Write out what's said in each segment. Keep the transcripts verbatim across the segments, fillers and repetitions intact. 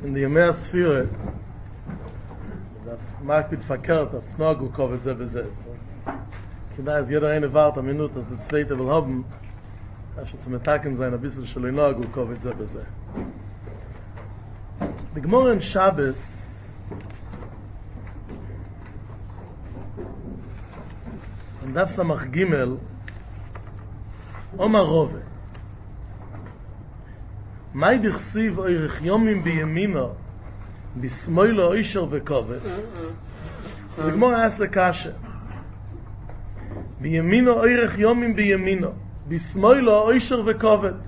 in die Yemei Sphire, das mag mit verkehrt, auf Nagu kovet ze beze. Kida ist jeder eine Warte, eine Minute, dass der zweite will haben, dass er zum Mittagen sein, ein bisschen schon Nagu kovet ze beze. Die Gemara in Shabbos, in Daf Samach Gimel, Omar Rove, Mai dichsiv oirich yomim biyemino bismoilo oisher v'kovet. So the Gemara asks a kasha. Biyemino oirich yomim biyemino bismoilo oisher v'kovet.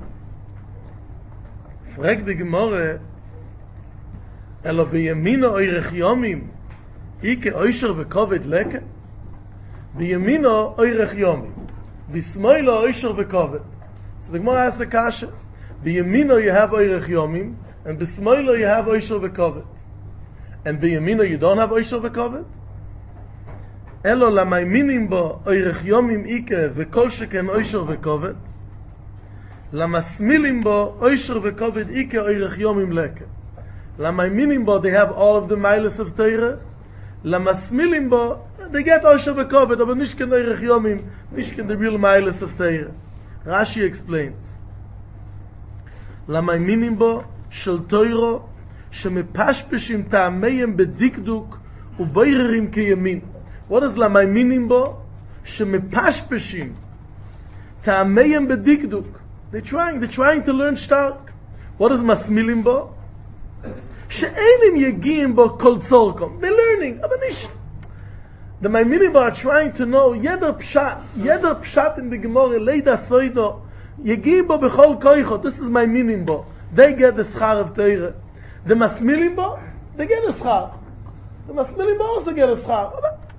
Frag the Gemara, elo biyemino oirich yomim ike oisher v'kovet leke? Biyemino oirich yomim bismoilo oisher v'kovet. So the Gemara asks a kasha. B'yamino you have oirech yomim, and b'smoilo you have oisher v'kovet. And b'yamino you don't have oisher v'kovet? Elo lamayminim bo oirech yomim ike v'kol sheken oisher v'kovet, lamasmilim bo oisher v'kovet ike oirech yomim leke. Lamayminim bo they have all of the miles of Torah, lamasmilim bo they get oisher v'kovet, but nishken oirech yomim, nishken the real miles of Torah. Rashi explains. למאמינים בו של תוירו שמפשפשים טעמיהם בדקדוק ובויררים כימין. What is למאמינים בו? שמפשפשים טעמיהם בדקדוק. They're trying, they're trying to learn stark. What is מסמילים בו? שאין הם יגיעים בו כל צורקום. They're learning, אבל nicht. The מאמינים בו are trying to know ידר פשט, ידר פשט in the Gemara, לידה סוידו, Yegim bo bechol koichot. This is my meaning bo. They get the schar of Torah. The masmilim bo, they get the schar. The masmilim bo also get the schar.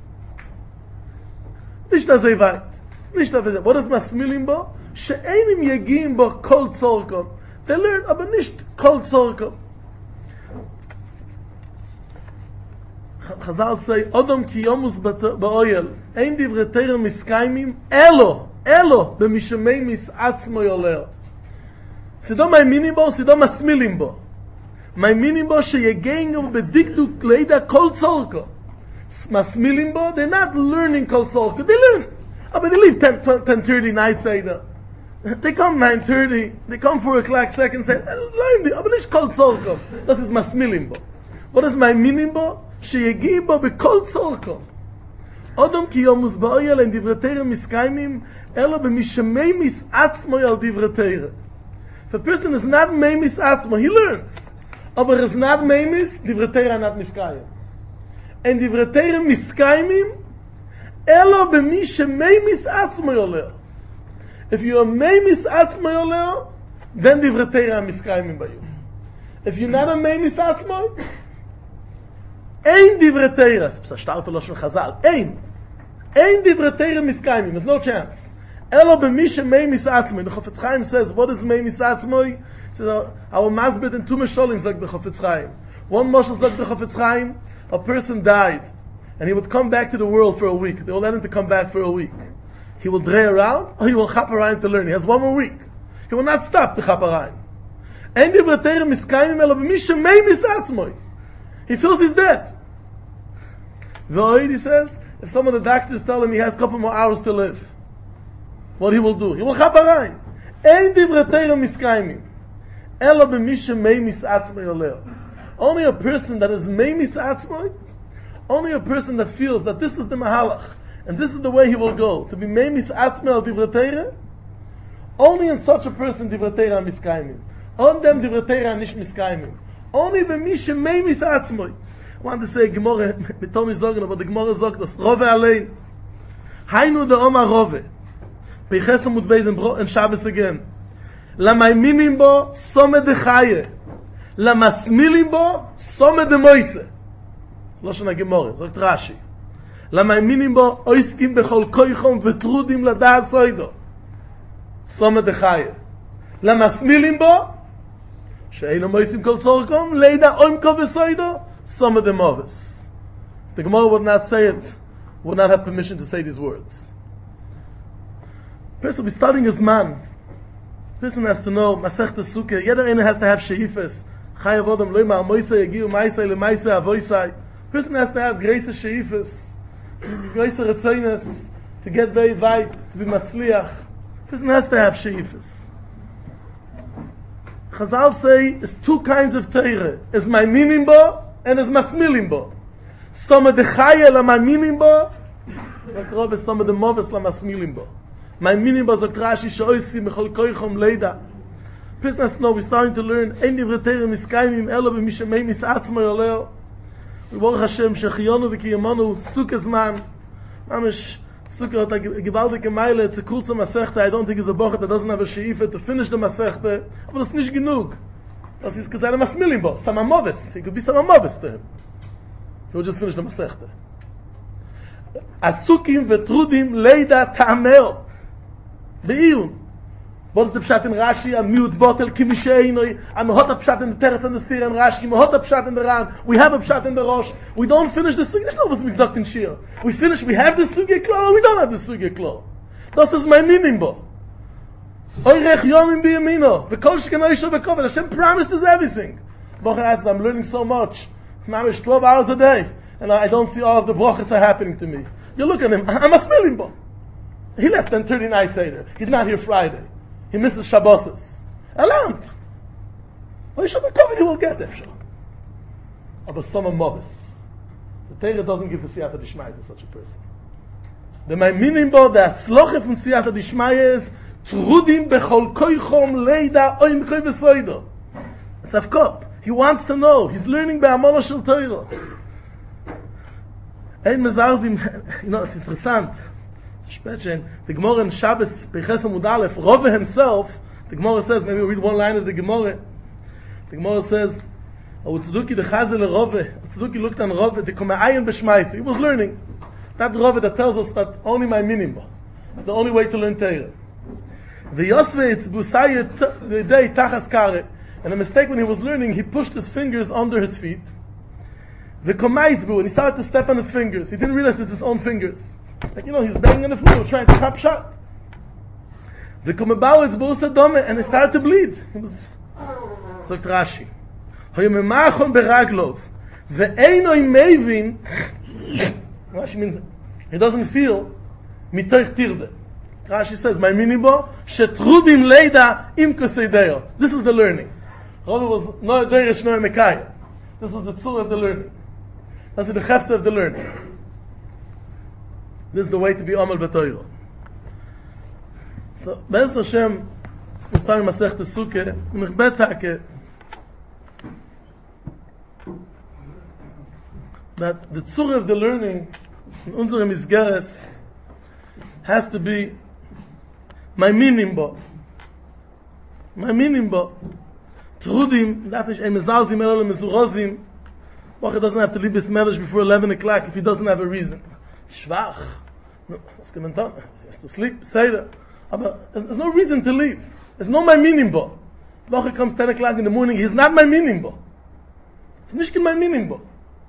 Nicht das so weit. Nicht das so. What is masmilim bo? She'enim yegim bo kol tzorkom. They learn, aber nicht kol tzorkom. Chazal say, Odom ki yomus ba'oyel. Ein divre Torah miskaimim. Elo. אלו במשמי מסעצמו יולר. סידו מאמינים בו, סידו מסמילים בו. מאמינים בו שיגענו בדקדוק לידע כל צורקו. מסמילים בו, they're not learning כל צורקו. They learn. But they leave ten thirty night Seder. They come nine thirty, they come four o'clock second say, learn the, אבל יש כל צורקו. Das ist מסמילים בו. What is מאמינים בו? שיגעים בו בכל צורקו. אדם כי יומוס באויל אין דברי תורה מסקיימים אלא במשמי מסעצמו על דברי תורה. If a person is not meimis atzmo, he learns. Aber is not meimis, דברי תורה not מסקיים. אין דברי תורה מסקיימים אלא במשמי atzmo יולר. If you are meimis atzmo יולר, then דברי תורה מסקיימים by you. If you're not a meimis atzmo, אין דברי תורה, זה שטר פלו של חז"ל, אין. אין דברי תורה מסקיימים, there's no chance. אלא במי שמיימיס עצמוי. The Chofetz Chaim says, what is מיימיס עצמוי? Our masbid in two Mesholim sagt the Chofetz Chaim. One Moshel sagt the Chofetz Chaim, a person died, and he would come back to the world for a week. They will let him to come back for a week. He will dray around, or he will chap around to learn. He has one more week. He will not stop to chap around. אין דברי תורה מסקיימים אלא במי שמיימיס עצמוי. He feels he's dead. He says, if some of the doctors tell him he has a couple more hours to live, what he will do? He will chap around. Ein divrei Torah miskayimim. Elo b'mi shemeimis atzmai oleo. Only a person that is meimis atzmai, only a person that feels that this is the mahalach, and this is the way he will go, to be meimis atzmai al divrei Torah, only in such a person divrei Torah miskayimim. On them divrei Torah nish miskayimim. Only b'mi shemeimis atzmai. I want to say Gemara, mit Tommy sagen, aber die Gemara sagt das, Rove allein. Hainu de Oma Rove. Beiches amud beis in Shabbos again. Lamaiminim bo, some de Chaye. Lamasmilim bo, some de Moise. לא שנה Gemara, sagt Rashi. Lamaiminim bo, oiskim bechol koichom vetrudim lada soido. Some de Chaye. Lamasmilim bo, she'eino moisim kol tzorkom, leida oimko vesoido, some of the mothers. The Gemara would not say it, would not have permission to say these words. Person will be studying his man. Person has to know, Masech Sukkah, jeder eine has to have sheifes. Chayav Odom Lo Yimar Moisei Yagiu Maisei LeMaisei Avoisei. Person has to have grace sheifas, grace retzonos, to get very weit, to be matzliach. Person has to have sheifas. Chazal say there's two kinds of Torah. Is ma'aminim bo and is masmilim bo. Some of the chaya la ma'aminim bo, like Rabbi, some of the moves la masmilim bo. Ma'aminim bo zok Rashi she'oisi mechol koichom leida. Person has to know, we're starting to learn, ein divrei Torah miskaimim elo b'mishamei misatzmo yoleo. Baruch Hashem shechiyonu v'kiyamonu sukkah zman. Mamish sukkah hat a gewaltige Meile. It's a kurze Masechta. I don't think it's a bocher that doesn't have a sheifa to finish the Masechta. Aber das ist nicht genug. Das ist gesagt, ein Masmilim bo. Samamovis. He could be Samamovis to him. He will just finish the Masechta. Asukim v'trudim leida ta'ameo. Be'iyun. What is the pshat in Rashi? A mute bottle, kimisheinu. I'm a hot pshat in the Teretz and the Stir and Rashi. I'm a hot pshat in the Ran. We have a pshat in the Rosh. We don't finish the Sugya. No, what's gesagt in Shir. We finish, we have the Sugya Klo, we don't have the Sugya Klo. Das is my meaning, bo. Oirech yomim biyamino. V'kol shkenoi shov v'kovel. Hashem promises everything. Bocher asks, I'm learning so much. Mamish twelve hours a day. And I don't see all of the brachas are happening to me. You look at him, I'm a smiling, bo. He left on thirty nights later. He's not here Friday. He misses Shabbos. Alarmed. Well, he should be covered, he will get there. But some are movis. The Torah doesn't give the Siyata Dishmaya to such a person. The Maiminim bo, the Atzloche from Siyata Dishmaya is Trudim bechol koichom leida oim koi besoido. It's Avkop. He wants to know. He's learning by Amola Shel Torah. Ein Mezarzim, you know, it's interessant. The Gemara in Shabbos, Beches Amud Aleph, Rove himself, the Gemara says, maybe we'll read one line of the Gemara. The Gemara says, O Tzeduki the Chazel Rove, Tzeduki looked on Rove, the Koma'ayin B'Shmaisi. He was learning. That Rove that tells us that only my minimum. It's the only way to learn Torah. The Yosve, it's Busayet, the day Tachas Kare. And a mistake when he was learning, he pushed his fingers under his feet. The Koma'ayitzbu, and he started to step on his fingers. He didn't realize it's his own fingers. Like, you know, he's banging on the floor, trying to chop shot. The Komabau is Bosa Dome, and he started to bleed. He was, sagt Rashi. Hoyememachon beraglov. Ve'einoi mevin. Rashi means, he doesn't feel, mitoich tirde. Rashi says, my minibo, shetrudim leida im koseideo. This is the learning. Rabbi was no derish no mekaya. This was the tzur of the learning. That's the chefza of the learning. This is the way to be Amal B'Torah. So, Be'ez Hashem, we're starting Masech Tesuke, and ich bete that the tzur of the learning in unserem Isgeres has to be my minimbo. My minimbo. Trudim, darf nicht ein Mezalzim, Elol, Mezurozim. Bocher doesn't have to leave his marriage before eleven o'clock if he doesn't have a reason. Schwach. No, was kann man tun? He has to sleep, say that. Aber there's no reason to leave. There's no my minimbo. Woche comes ten o'clock in the morning, he's not my minimbo. It's nicht my minimbo.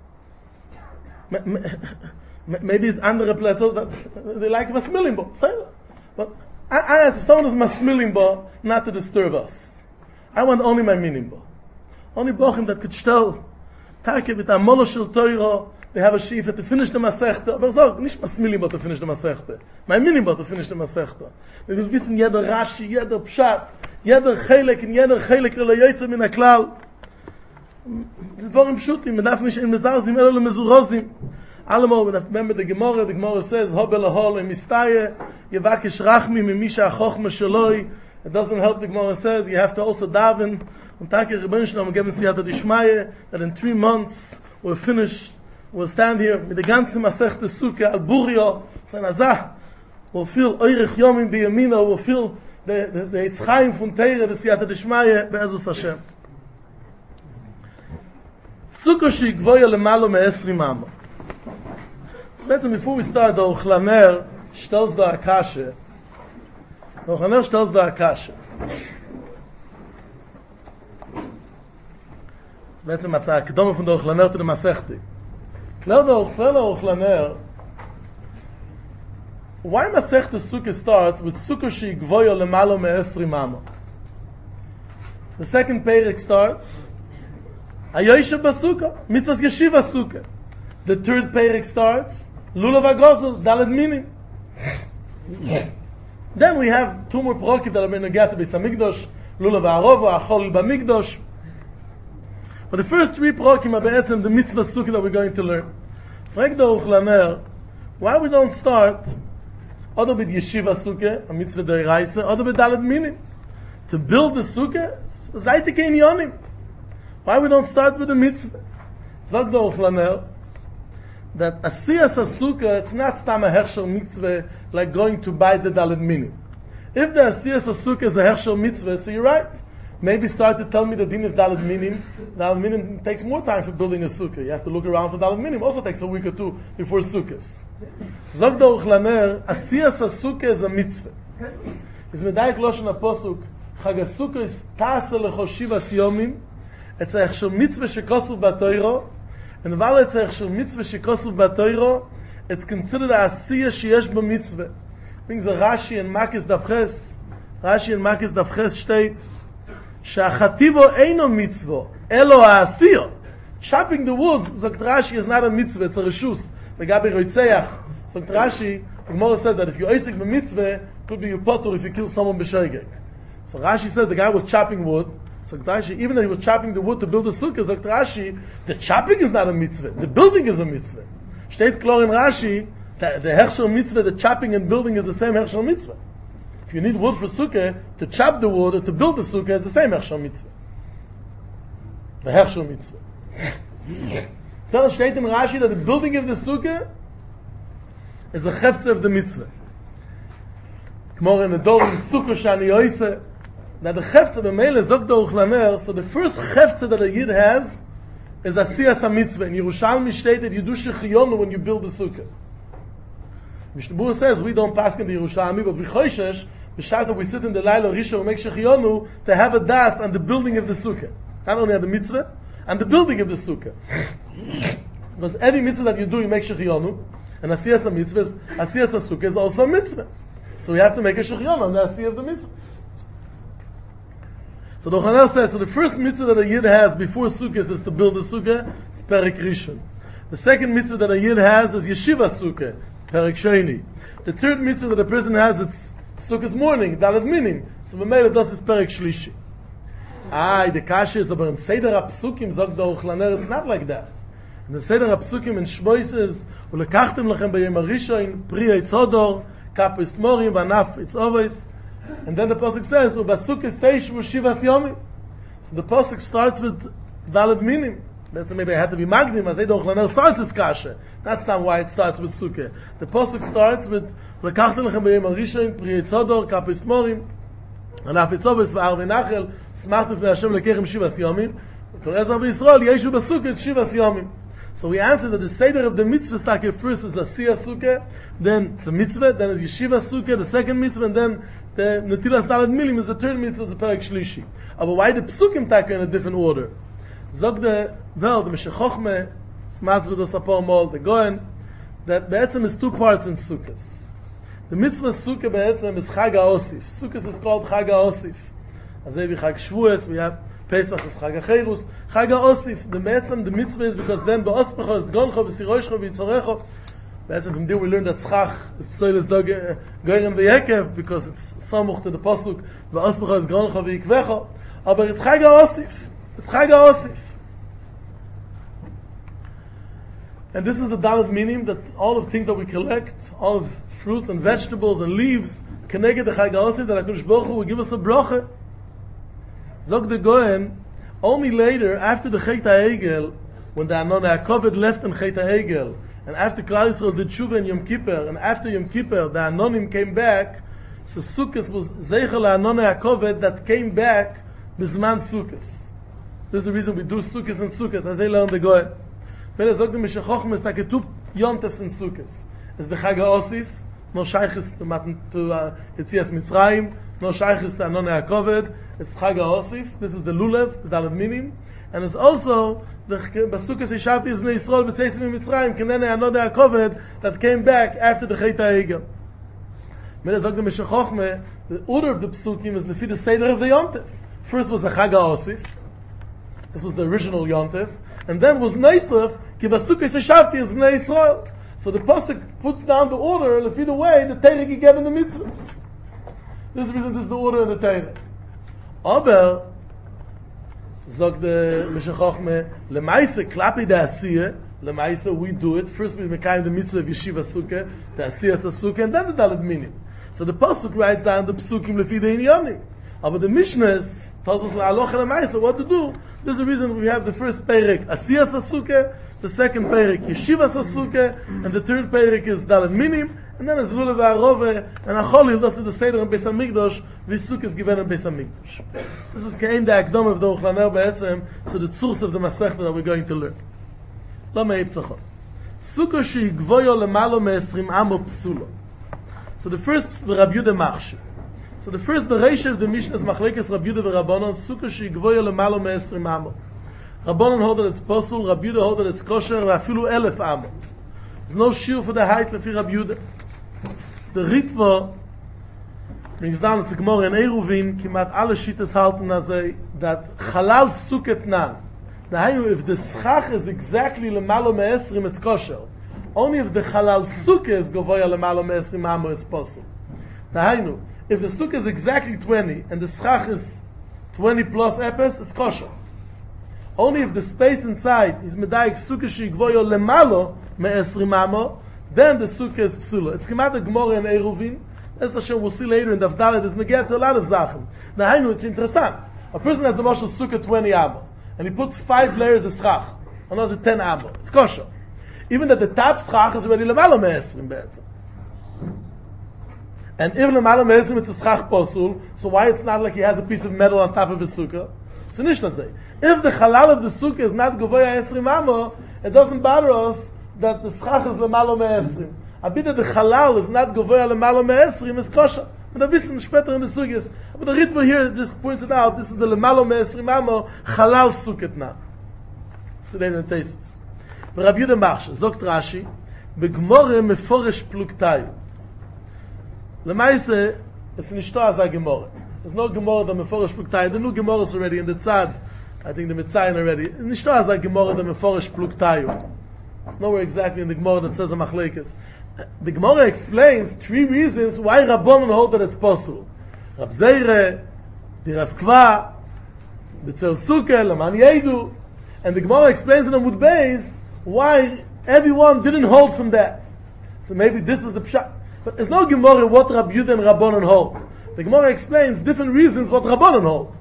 Maybe it's andere Plätze that they like masmilimbo. Say that. But I, I ask if someone is masmilimbo, not to disturb us. I want only my minimbo. Only bochim that could tell. Take with a Amola Shel Torah. They have a sheaf to finish the Masechta. Aber so, nicht Masmilim to finish the Masechta. My minimum to finish the Masechta. Wir will wissen, jeder Rashi, jeder Pshat, jeder Chelek, in jeder Chelek, lele Yoytze min HaKlal. Das ist Dvorim Pshutim. Man darf nicht in Mezarzim, elo le Mezurozim. Allemal, when I remember the Gemara, the Gemara says, Hobe lahol im Mistaye, Yevakish Rachmi, Mimisha Chochma Shaloi. It doesn't help, the Gemara says, you have to also daven. Und Taki Rebbeinu Shalom, geben Siyata Dishmaye, that in three months, we're finished. We'll stand here with the ganze Masechta Sukkah al Burio, sein Azah. We'll feel Oirech Yomim B'Yamina. We'll feel the the the Yitzchayim from Teire, the Siyata Dishmaye, Be'ezus Hashem. Sukkah she'igvoya lemalo me'esrim amo. So basically, before we start, the Ochlaner stells da Akashe. The Ochlaner stells da Akashe. So basically, it's a kedoma from the Ochlaner to the Masechta. Fellow Ochlaner, why Masechta Sukkah starts with Sukkah she'igvoya lemalo me'esrim amo? The second perek starts Ayoyshev Basuka, Mitzvahs Yeshiva Sukkah. The third Perek starts, Lulav HaGozel, Daled Minim. Then we have two more Parokim that are going to get to Beis HaMikdash, Lulav HaArova, Achol B'Mikdash. But the first three Parokim are be'etzem the Mitzvah Sukkah that we're going to learn. Frag the Aruch Laner, why we don't start other with Yeshiva Sukkah, a Mitzvah Deiraisa, other with Daled Minim. To build the Sukkah, Zayte Kein Yonim. Why we don't start with the Mitzvah? Zog the Aruch Laner, that Asiyas HaSukkah, it's not stam a Hershel Mitzvah like going to buy the Daled Minim. If the Asiyas HaSukkah is a Hershel Mitzvah, so you're right. Maybe start to tell me the din of Daled Minim. Daled Minim takes more time for building a Sukkah. You have to look around for Daled Minim. Also takes a week or two before Sukkahs. Zog the Aruch Laner, Asiyas HaSukkah is a Mitzvah. Is medayik Loshen HaPosuk, Chag HaSukkah is Ta'aseh Lechoshivas Yomim. It's a Hershel Mitzvah shekosuf b'Torah. And while it's a Hershel Mitzvah shekosuf b'Torah, it's considered a Asiyah sheyesh b'Mitzvah. Brings a Rashi and Makis Davches. Rashi and Makis Davches state, Sha'achativo eino mitzvah, elo ha'asiyah. Chopping the wood, sagt Rashi, is not a mitzvah, it's a reshus. Legabi roitzeach. Sagt Rashi, the Gemara said that if you oisik b'mitzvah, it could be you potur if you kill someone b'shoigeg. So Rashi says the guy was chopping wood. Sagt Rashi, even though he was chopping the wood to build a sukkah, sagt Rashi, the chopping is not a mitzvah, the building is a mitzvah. Steht klar in Rashi, that the Hershel mitzvah, the chopping and building is the same Hershel mitzvah. If you need wood for sukkah, to chop the wood or to build the sukkah is the same Hershel mitzvah. The Hershel mitzvah. Tell steht in Rashi that the building of the sukkah is a chefze of the mitzvah. More in the door in sukkah shani yoise. Now the chefze of the mele zog the Aruch Laner, so the first chefze that a yid has is asiyas ha-mitzvah. In Yerushalmi state that you do shechiyonu when you build the sukkah. Mishnah says we don't pass in the Yerushalmi, but we choishesh b'shas that we sit in the Laila Rishon and make shechiyonu to have a das on the building of the sukkah. Not only on the mitzvah, and the building of the sukkah. Because every mitzvah that you do, you make shechiyonu, and asiyas ha-mitzvah, asiyas ha-sukkah is also a mitzvah. So we have to make a shechiyonu on the asiyah of the mitzvah. So the Chanel says, so the first mitzvah that a yid has before sukkah is to build a sukkah, it's Perek Rishon. The second mitzvah that a yid has is Yeshiva Sukkah, Perek Sheni. The third mitzvah that a person has, it's Sukkah's morning, Daled Minim. So the male does is Perek Shlishi. Ah, the kasha is about in Seder HaPsukim, Zog the Aruch Laner, it's not like that. In the Seder HaPsukim in Shmois says, Ulekachtem lachem b'yem HaRishon, Pri Eitz Hodor, Kapis Morim, Vanaf Eitz Oves. And then the pasuk says, "Ubasukis teishu shivas yomi." So the pasuk starts with Daled Minim. That's maybe I had to be magdim. I say the Aruch Laner starts with kasha. That's not why it starts with sukkah. The pasuk starts with "Lekachtem lechem b'yem harishon pri yitzodor kapis morim anaf yitzobes v'ar v'nachel smachtu v'nei Hashem lekechem shivas yomim kol ezra b'Yisrael yeshu basukah shivas yomim." So we answer that the seder of the mitzvah stake first is asiyah sukkah, then it's a mitzvah, then it's yeshiva sukkah, the second mitzvah, and then the Netilas Daled Milim is the third mitzvah, the Perek Shlishi. But why the Psukim taka in a different order? Zog the Vel, the Meshech Chochmeh, Smaz V'dos Apor Mol, the Goen, that Be'etzem is two parts in Sukkahs. The mitzvah Sukkah Be'etzem is Chag HaOsif. Sukkahs is called Chag HaOsif. As we Chag Shvuos, we have Pesach is Chag HaCherus. Chag HaOsif, the Be'etzem, the mitzvah is because then Be'ospecho is Goncho, V'siroishcho, V'yitzorecho. That's from there we learned that Schach is Psoiles Goyim V'yekev because it's Samuch to the Pasuk V'ospecha is Groncha V'yikvecha. Aber it's Chag HaOsif. It's Chag HaOsif. And this is the Daled Minim, that all of things that we collect, all of fruits and vegetables and leaves, connected the Chag HaOsif, that HaKadosh Baruch Hu will give us a bracha. Zog the Goyen, only later, after the Chet HaEgel, when the Anon HaKoved left in Chet HaEgel, and after Klal Yisrael did Tshuva in Yom Kippur, and after Yom Kippur, the Anonim came back, so Sukkot was Zeichel HaAnon HaKoved that came back Bizman Sukkot. This is the reason we do Sukkot and Sukkot, as they learn the Goy. When I talk to Meshech Chochmeh, it's like a two Yontefs and Sukkot. It's the Chag HaOsif, no Shaychis to Yetzias Mitzrayim, no Shaychis to Anon HaKoved, it's Chag HaOsif, this is the Lulev, the Daled Minim, and it's also the Basukas Yishavti is Bnei Yisrael B'Tzeisim Mitzrayim Kenene Anod HaKoved that came back after the Chet HaEgel. When I talk to Meshech Chochmeh, the order of the Psukim is the Seder of the Yontef. First was the Chag HaOsif, This was the original Yontif. And then was Neisef, ki basukah seshavti is Bnei Yisrael. So the Pasuk puts down the order, lefi the way the Torah gave in the mitzvahs. This is the reason this is the order in the Torah. Aber, sagt the Mishna Chochmeh, lemaise klapi de asiyah, lemaise we do it. First we make the mitzvah of Yeshiva Sukkah, the asiyah Sukkah, and then the Dalet Minim. So the Pasuk writes down the Pesukim lefi the Inyanim. Aber the Mishnah tells us la'alocha lemaise what to do. This is the reason we have the first Perek, asiyah Sukkah, the second Perek, Yeshiva Sukkah, and the third Perek is Dalet Minim, and then it's Lulav Arove, and Acholil, das ist the Seder in Beis HaMikdash, wie Sukkah is given in Beis HaMikdash. This is kein the Akdom of the Uchlaner Be'etzem, so the Tzurs of the Masechta that we're going to learn. Lama Yiptzachon. Sukkah she'igvoyo lemalo me'esrim amo psulo. So the first, the Rabbi Yehuda Machshi. So the first, the Reish of the Mishnah is Machlekes Rabbi Yehuda v'Rabbanon, Sukkah she'igvoyo lemalo me'esrim amo. Rabbanon hold that it's possible, Rabbi Yehuda hold that it's kosher, v'afilu elef amo. There's no shir for the height lefi Rabbi Yehuda. The Ritva brings down, it's a Gemara in Eruvin, kimat alle Shittas halten azay, that Chalal Sukkah Nan. Now, if the schach is exactly lemalo me'esrim, it's kosher. Only if the Chalal Sukkah is govoya lemalo me'esrim amo, it's possible. Now, if the Sukkah is exactly twenty, and the schach is twenty plus epes, it's kosher. Only if the space inside is medayik Sukkah she'igvoyo lemalo me'esrim amo, then the Sukkah is psula. It's come out of Gemara in Eruvin. That's Hashem we'll see later in Daf Dalet. It's Megeh to a lot of Zachen. Now, I know it's interesting. A person has the Moshe Sukkah twenty amo, and he puts five layers of schach. Another ten amo. It's kosher. Even that the top schach is already lemalo me'esrim be'etzem. And if lemalo me'esrim it's a schach posul, so why it's not like he has a piece of metal on top of his Sukkah? So Nishna say, if the halal of the Sukkah is not govoya esrim amo, it doesn't bother us that the schach is lemalo me'esrim. A bit that the halal is not govoya lemalo me'esrim is kosher. But a bit später in the sugyas. But the Ritva here just points it out. This is the lemalo me'esrim amo halal sukkah now. So they don't taste this. But Rabbi Yehuda Machshi, Zogt Rashi, begmore meforesh pluktayu. Lemaise, it's nishto as a gemore. There's no gemore that meforesh pluktayu. The new gemore is already in the tzad. I think the Mitzayin already. Nishto as a gemore that meforesh pluktayu. It's nowhere exactly in the Gemara that says a machlekes. The Gemara explains three reasons why Rabbanon hold that it's possible. Rab Zeire, Diras Kva, B'tzel Sukkah, Laman Yedu. And the Gemara explains in Amud Beis why everyone didn't hold from that. So maybe this is the pshat. But there's no Gemara what Rab Yehuda and Rabbanon hold. The Gemara explains different reasons what Rabbanon hold.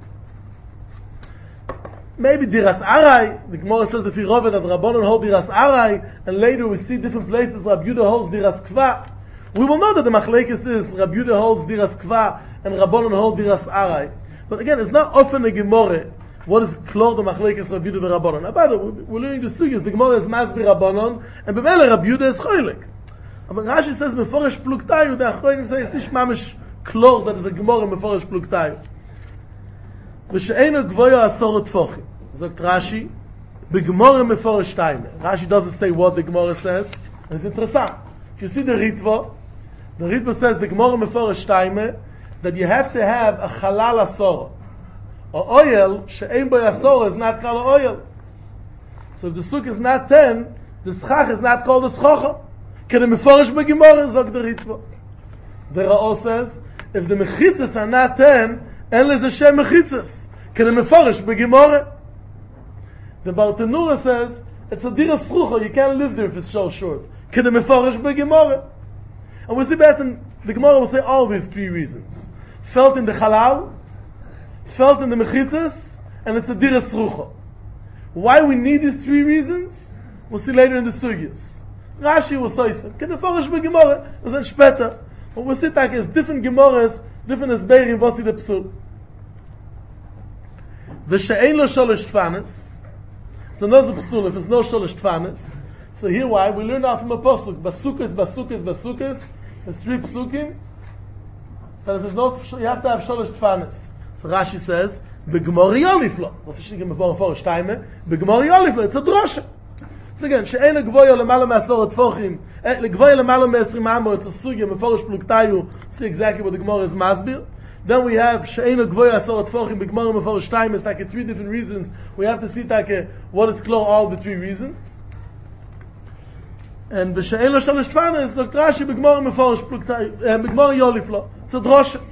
Maybe Diras Arai, the Gemara says if you rove that Rabbanon hold Diras Arai, and later we see different places Rab Yehuda holds Diras Kva. We will know that the Machlekes is Rab Yehuda holds Diras Kva and Rabbanon hold Diras Arai. But again, it's not often a Gemara what is called the Machlekes Rab Yehuda and Rabbanon. Now, by the way, we're learning the sugyas. The Gemara is Masbi Rabbanon, and B'mele Rab Yehuda is Choylik. But Rashi says Meforesh Pluktayu, the Achronim say it's nicht mamish klor that is a Gemara Meforesh Pluktayu. V'she'enu gvoyo asor tfochim. Zogt Rashi, B'gemora Meforesh Taime. Rashi doesn't say what the Gemara says. And it's interesting. If you see the Ritva, the Ritva says the Gemara Meforesh Taime, that you have to have a halal asor. Or oil, she'ein bo asor is not called oil. So if the suk is not ten, the schach is not called a schocha. Can the Meforesh B'gemora, Zogt the Ritva. The Ra'o says, if the mechitzas are not ten, en leze shem mechitzas. Can the Meforesh B'gemora. The Bartanura says, it's a dira srucha, you can't live there if it's so short. Can the Meforesh B'gemora. And we see that in the Gemara will say all these three reasons. Felt in the halal, felt in the mechitzas, and it's a dira srucha. Why we need these three reasons? We'll see later in the sugyas. Rashi will say, can the Meforesh B'gemora, and then später. But we'll see that as different Gemaras, different as Beiri, Vossi the Psul. V'she'ein lo sholosh tfanes. So no psul, if it's no sholosh tfanes. So here why? We learn now from a pasuk. Basukas, basukas, basukas. There's three psukim. But if there's no, you have to have sholosh tfanes. So Rashi says, B'gemori yoliflo. What's the shigim before for Shtayme? B'gemori yoliflo. It's a drosha. So again, she'ein gvoyo lemalo me'asor tfochim. Gvoyo lemalo me'esrim amo. It's a sugya, meforesh pluktayu. See exactly what the Gemara is masbir. Then we have She'ena Gvoya Asor Tfochim B'Gmara Meforish Shtayim. It's like three different reasons. We have to see like what is clear all the three reasons. And B'She'ena Shalosh Tfana is Dr. Rashi B'Gmara Meforish B'Gmara Yoliflo. It's a drosha.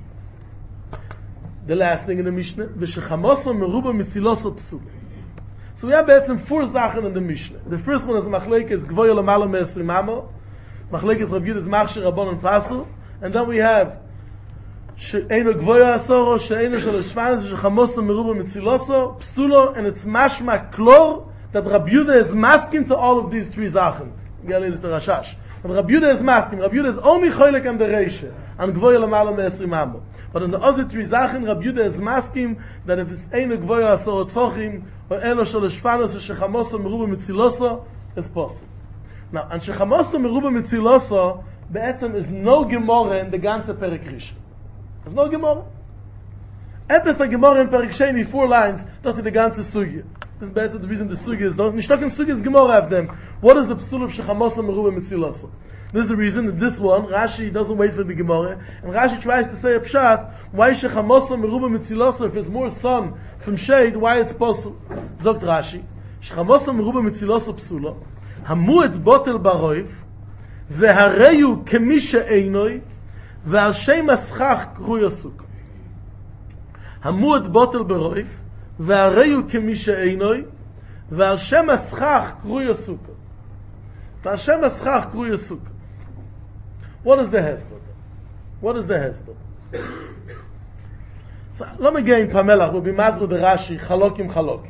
The last thing in the Mishnah, V'Shechamoso Meruba Mitziloso Psul. So we have betzim four Sachen in the Mishnah. The first one is Machlekes Gvoya Lamala Me'esrim Amo. Machlekes Rav Yudas Machshir Rabban and Pasul. And then we have She'ena Gvoya Asoro, She'ena Shalosh Tfanas, V'Shechamoso Meruba Mitziloso Psulo, and it's mashma klor that Rabbi Yudah is masking to all of these three Sachen. Galil is the Rashash. But Rabbi Yudah is masking. Rabbi Yudah is only choylek on the Reisha, and Gvoya Lamala Me'esrim Amo. But in the other three Sachen, Rabbi Yudah is masking that if it's Einu Gvoya Asor Tfochim, or Elo Shalosh Tfanos, or Shechamoso Meruba Mitziloso, it's possible. Now, and Shechamoso Meruba Mitziloso, be'etzem is no Gemara in the ganze Perek Rishon. There's no Gemara. Epes a Gemara in Perek Sheni, four lines, that's the ganze Sugya. This is be'etzem the reason the Sugya is done. Nishtakim Sugya is Gemara of them. What is the psul of Shechamoso Meruba Mitziloso? This is the reason that this one, Rashi doesn't wait for the Gemara, and Rashi tries to say a pshat, why Shechamoso Meruba Mitziloso, if there's more sun from shade, why it's possible? Zogt Rashi, Shechamoso Meruba Mitziloso psulo, hamu et botel baroiv, vehareyu kemi she'einoi, ve'al shei maschach kru yosuk. Hamu et botel baroiv, vehareyu kemi she'einoi, ve'al shei maschach kru yosuk. Ve'al shei maschach kru yosuk. What is the hezbollah? What is the hezbollah? So let me get in Pamelach. We'll be mazru the Rashi. Chalokim, chalokim.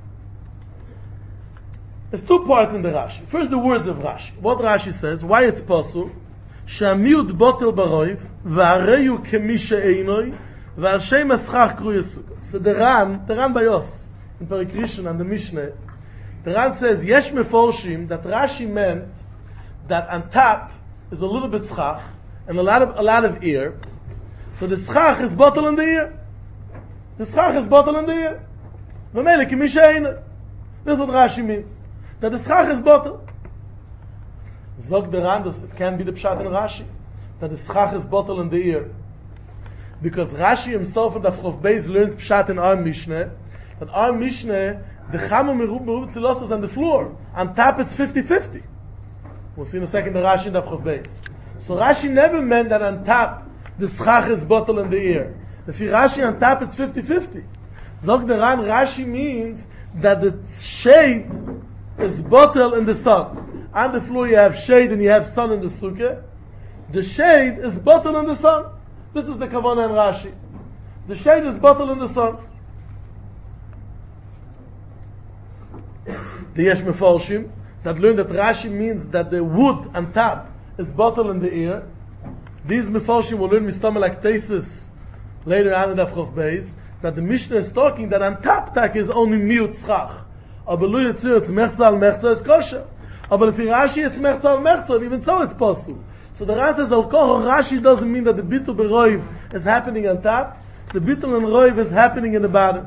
There's two parts in the Rashi. First, the words of Rashi. What Rashi says? Why it's possible? Shamiut botel baroiv va'areyu kemi she'einoi va'al shei maschach kru yesukah. So the Ran, the Ran Bayos in Perek Rishon and the Mishnah, the Ran says yesh meforshim that Rashi meant that on top is a little bit schach and a lot of a lot of ear. So the schach is bottle in the ear. The schach is bottle in the ear. V'mele ki misheina. This is what Rashi means. That the schach is bottle. Zog the Ran, it can be the pshat in Rashi. That the schach is bottle in the ear. Because Rashi himself at the Chof Beis learns pshat in our Mishnah. That our Mishnah, the chamu merub merub tzilos is on the floor. On top it's fifty-fifty. We'll see in a second the Rashi in the Chof Beis. So Rashi never meant that on top the schach is bottle in the ear. If you Rashi on top it's fifty-fifty. Zog the Ran, Rashi means that the shade is bottle in the sun. On the floor you have shade and you have sun in the sukkah. The shade is bottle in the sun. This is the kavanah in Rashi. The shade is bottle in the sun. The Yesh Meforshim that learn that Rashi means that the wood on top is bottle in the ear. These Meforshim will learn Mistamah like Tesis later on in the Chof Beis that the Mishnah is talking that on top tak is only miut schach. Aber lu yitzur it's mechza al mechza is kosher. Aber if Rashi it's mechza al mechza, and even so it's possible. So the Ran says al koch Rashi doesn't mean that the bitul beroiv is happening on top. The bitul and roiv is happening in the bottom.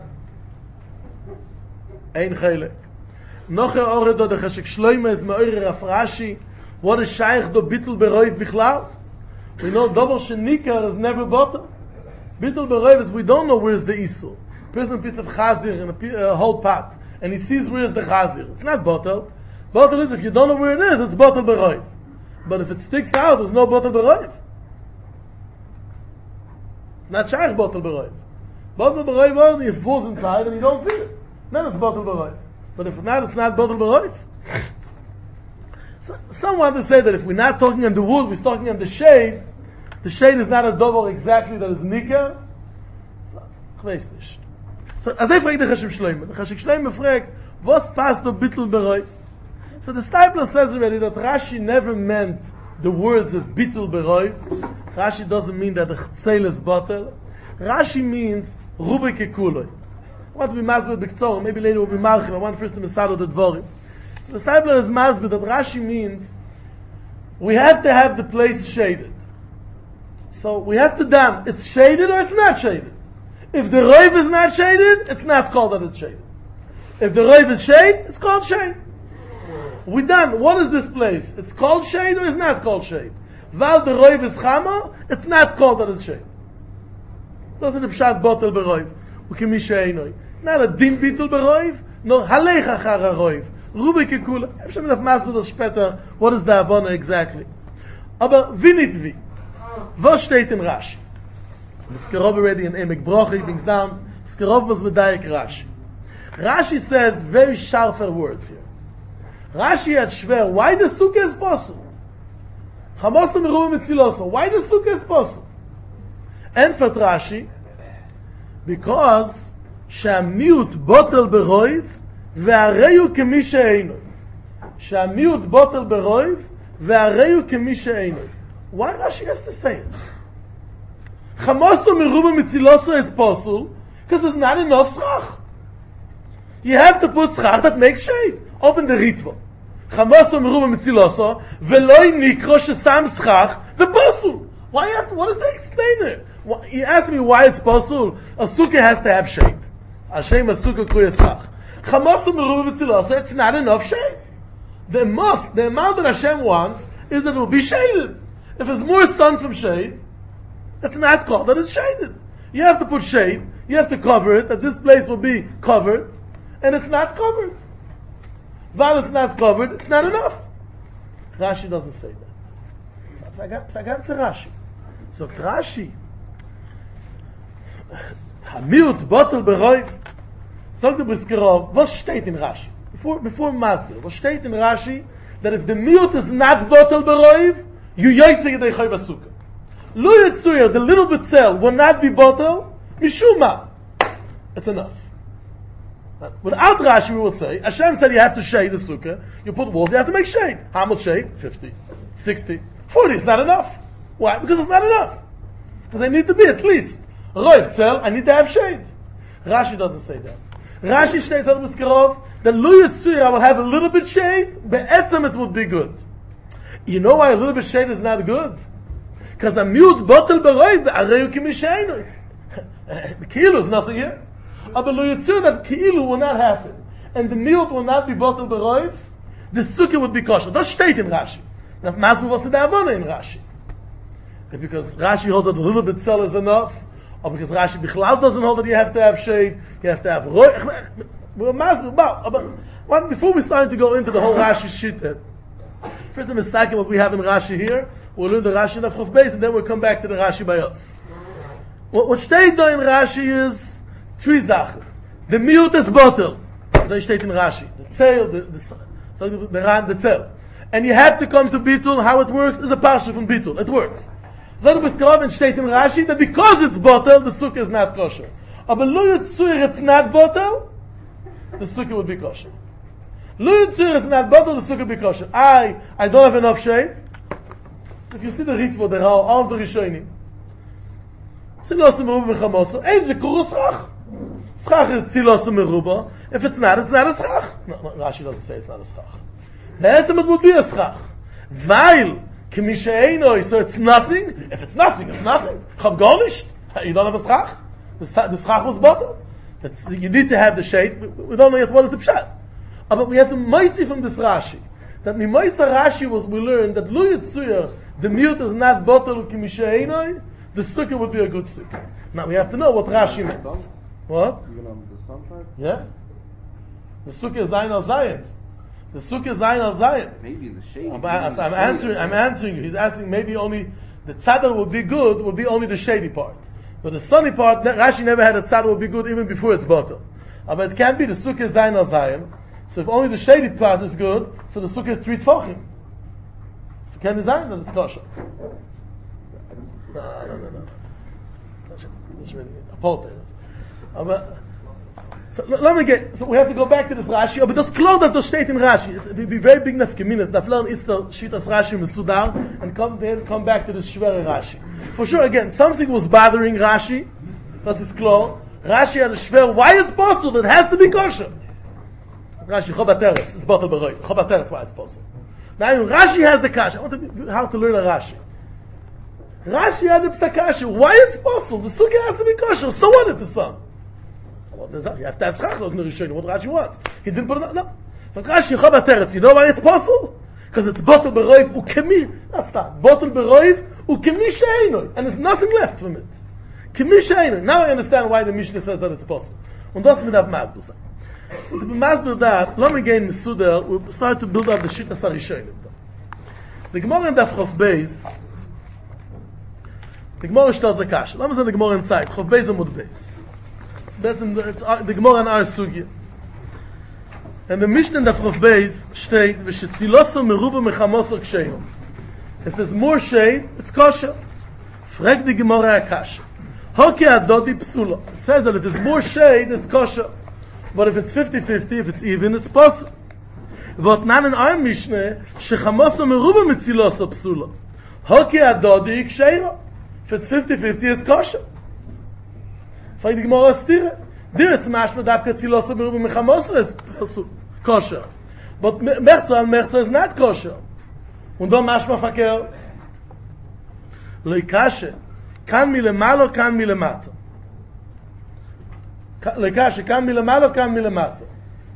Ein chelek. Nocher ore do de cheshek shloime is me'oire Raf Rashi. What is shaykh do bitul beroiv bichlal? We know double shenikar is never bottom. Bitul beroiv is we don't know where's the isur. Person puts of chazir in a, p- a whole pot and he sees where's the chazir. It's not bottle. Bottle is if you don't know where it is, it's bottle beroiv. But if it sticks out, there's no bottle beroiv. Not shaykh bottle beroiv. Bottle beroiv only if it falls inside and you don't see it. Then it's bottle beroiv. But if not, it's not bottle beroiv. So, some want to say that if we're not talking on the wood, we're talking on the shade, the shade is not a dover exactly that is nikah. So, ich weiß nicht. So, as I frage the Cheshek Shloime, the Cheshek Shloime fragt, was passt do bittul beroiv? So the Stipler says already that Rashi never meant the words of bittul beroiv. Rashi doesn't mean that the chtzeil is bottle. Rashi means rubi kekuloi. I want to be masbid b'ktzor, maybe later we'll be marchim. I want first to misado the dvorim. So the Stipler is masbid that Rashi means we have to have the place shaded. So we have to dam, it's shaded or it's not shaded. If the roiv is not shaded, it's not called that it's shaded. If the roiv is shade, it's called shade. We done. What is this place? It's called shade or it's not called shade? Val the roiv is chama, it's not called that it's shade. Das ist der Pshat Botel beroiv. Ukemi she'enoi. Not a din bitul beroiv, nor halech achar haroiv. Rubik kekula. Ich habe schon mal das später. What is the Avona exactly? Aber wie nicht wie? Was steht in Rashi? It's Kerov already in Emek Brochi, brings down. It's Kerov was Medayek Rashi. Rashi says very sharper words here. Rashi had schwer. Why the sukkah is possible? Chamosu meruba mitziloso. Why the sukkah is possible? And for Rashi, because שהמיעוט בוטל ברויב והרי הוא כמי שאינו. שהמיעוט בוטל ברויב והרי הוא כמי שאינו. Why Rashi has to say it? Chamosu meruba mitziloso is possible because there's not enough schach. You have to put schach that makes shade. Open the Ritva. Chamosu meruba mitziloso veloi nikro shesam schach the possible. Why you have to, what does that explain it? Why, he asked me why it's possible. A sukkah has to have shade. Hashem a sukkah kuya schach. Chamosu meruba mitziloso, it's not enough shade. The must, the amount that Hashem wants is that it will be shaded. If there's more sun from shade, it's not called that it's shaded. You have to put shade, you have to cover it, that this place will be covered, and it's not covered. While it's not covered, it's not enough. Rashi doesn't say that. It's a ganze Rashi. So Rashi, Hamiut botel beroiv, sagt der Briskerov, was steht in Rashi? Before, before Masber, was steht in Rashi, that if the miut is not botel beroiv, you yoytze yedei choy basukah. Lo yetzuyer, the little bit cell will not be botel, mishuma. It's enough. Without Rashi, we would say, Hashem said you have to shade the sukkah, you put walls, you have to make shade. How much shade? fifty, sixty, forty, it's not enough. Why? Because it's not enough. Because I need to be at least. Roiv cell, I need to have shade. Rashi doesn't say that. Rashi states on Briskerov, that Lo Yetzuyer will have a little bit shade, be'etzem it would be good. You know why a little bit shade is not good? Because a mute bottle beroiv, areu kimisheinu. Ki'ilu is nothing here. But Lo Yetzuyer that Ki'ilu will not happen. And the mute will not be bottle beroiv, the sukkah would be kosher. That's state in Rashi. Now, Masber was the Avona in Rashi. And because Rashi holds that a little bit cell is enough, or because Rashi Bichlal doesn't hold that you have to have shade, you have to have roiv. But before we start to go into the whole Rashi shit, first the Misakim what we have in Rashi here, we'll learn the Rashi in the Chof Beis, and then we'll come back to the Rashi by us. What, what steht da in Rashi is three Sachen. The miut is bottle. So steht in Rashi. The tzel, the, the, so the ran, the tzel. And you have to come to Bitul. How it works is a parsha from Bitul. It works. So the Briskerov steht in Rashi that because it's bottle, the sukkah is not kosher. But Lo Yetzuyer it's not bottle, the sukkah would be kosher. Lo Yetzuyer it's not bottle, the sukkah would be kosher. I, I don't have enough shade. So if you see the Ritva, the all, all of the Rishonim. Tzilosu meruba v'chamosu. Ein zikuru schach. Schach is tzilosu meruba. If it's not, it's not a schach. No, no, Rashi doesn't say it's not a schach. Be'etzem it would be a schach. Weil, kemi she'einoi, so it's nothing. If it's nothing, it's nothing. Chab gornisht. You don't have a schach. The, the schach was bottle. That's, you need to have the shade. We, we don't know yet what is the pshat. Uh, but we have to moitzi from this Rashi. That mi moitza Rashi was, we learned that Lo Yetzuyer, the mute is not bottle kemi she'einoi, the sukkah would be a good sukkah. Now we have to know what Rashi meant. What? You're going to the sun part? Yeah. The sukkah is Zayin al Zayin. The sukkah is Zayin al Zayin. Maybe in the shade. I'm, I'm, I'm answering. I'm answering you. He's asking maybe only the tzadar would be good. Would be only the shady part, but the sunny part. Rashi never had a tzadar would be good even before it's bottle. Uh, but it can't be the sukkah is Zayin al Zayin. So if only the shady part is good, so the sukkah is three tfachim. So can design that it's kosher. No, no, no, no. This is really apologize. Uh, but, so let me get. So we have to go back to this Rashi. Oh, but das klar that das steht in Rashi. It will be very big enough minutes. Now learn it's the shitas Rashi Mesudar and come then come back to the shvere Rashi. For sure, again, something was bothering Rashi. Das ist klar. Rashi had a shver. Why it's possible? It has to be kosher. Rashi chobateret. It's bottle beroy. Chobateret. Why it's possible. Now Rashi has the kasha. I want to be, how to learn a Rashi. Rashi had the psakashi. Why it's possible? The sukkah has to be kosher. So what if it's some? Well, you have to have schach in the Rishon. What Rashi wants. He didn't put it on. No. So Rashi Chava Teretz. You know why it's possible? Because it's bottle beroiv ukemi. That's that. Bottle beroiv ukemi she'einoi. And there's nothing left from it. Kimisha Now I understand why the Mishnah says that it's possible. Und das mit auf Masber sein. So to be Masber that, let me gain Mesuder, we'll start to build up the Shittas HaRishonim. The Gemara in Daf Chof Beis, the Gemara stellt the Kasha. Let me say the Gemara in Zeit, Chof Beis Amud Beis. It's the Gemara in Ar Sugi. And the Mishnah in Daf Chof Beis steht, V'shetziloso meruba mechamoso ksheyo. If there's more shade, it's kosher. Frag the Gemara Kasha. Hoki adodi psula. It says that if there's more shade, it's kosher. But if it's fifty-fifty, if it's even, it's possible. Vot nan in our Mishnah, shechamoso meruba mitziloso psula. Hoki adodi ksheyo. If it's fifty-fifty, it's kosher. Frag the Gemara stira. Dir it's mashma davka tziloso meruba mechamoso is kosher. But mechza and mechza is not kosher. Und dann mashma faker. Lo ikashe. כאן מלמעלה, כאן מלמטה. לקשה, כאן מלמעלה, כאן מלמטה.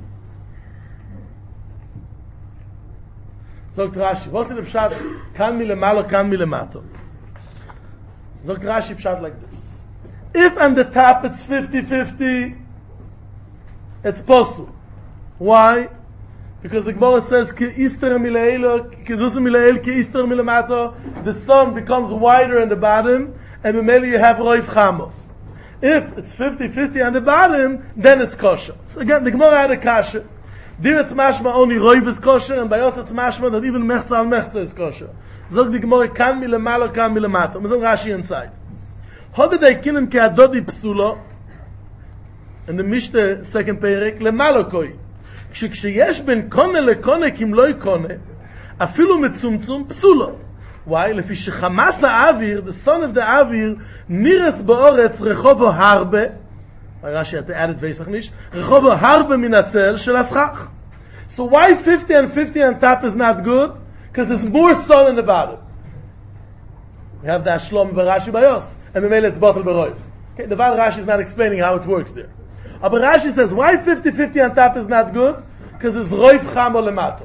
sagt Rashi, was ist der Pshat? Kann milemalo, kann milemato. Sagt Rashi Pshat like this. If on the top it's fifty-fifty, it's possible. Why? Because the Gemara says, Ki ister mileilo, ki zusu mileil, ki ister milemato, the sun becomes wider in the bottom, and immediately you have roif chamo. If it's fifty-fifty on the bottom, then it's kosher. So again, the Gemara had a kasha. There it's mashma only roif is kosher, and by us it's mashma that even mechza al mechza is kosher. Zog the Gemara, kan milemalo, kan milemato. Mazal Rashi inside. How did they kill him ki adodi psulo? In the Mishnah, second perek, lemalo koi. כשיש בין קונה לקונה כמלוי קונה, אפילו מצומצום פסולו. Why? לפי שחמאס האוויר, the son of the האוויר, נירס באורץ רחובו הרבה, רש"י at the added Pesach nish, רחובו הרבה מן הצל של הסכך. So why fifty and fifty on top is not good? Because there's more sun in the bottom. We have the Ashlom Barashi Bayos, and we made it's bottle beroy. Okay, the Val Rashi is not explaining how it works there. Aber Rashi says, why fifty-fifty on top is not good? Because it's roif chamo lemato.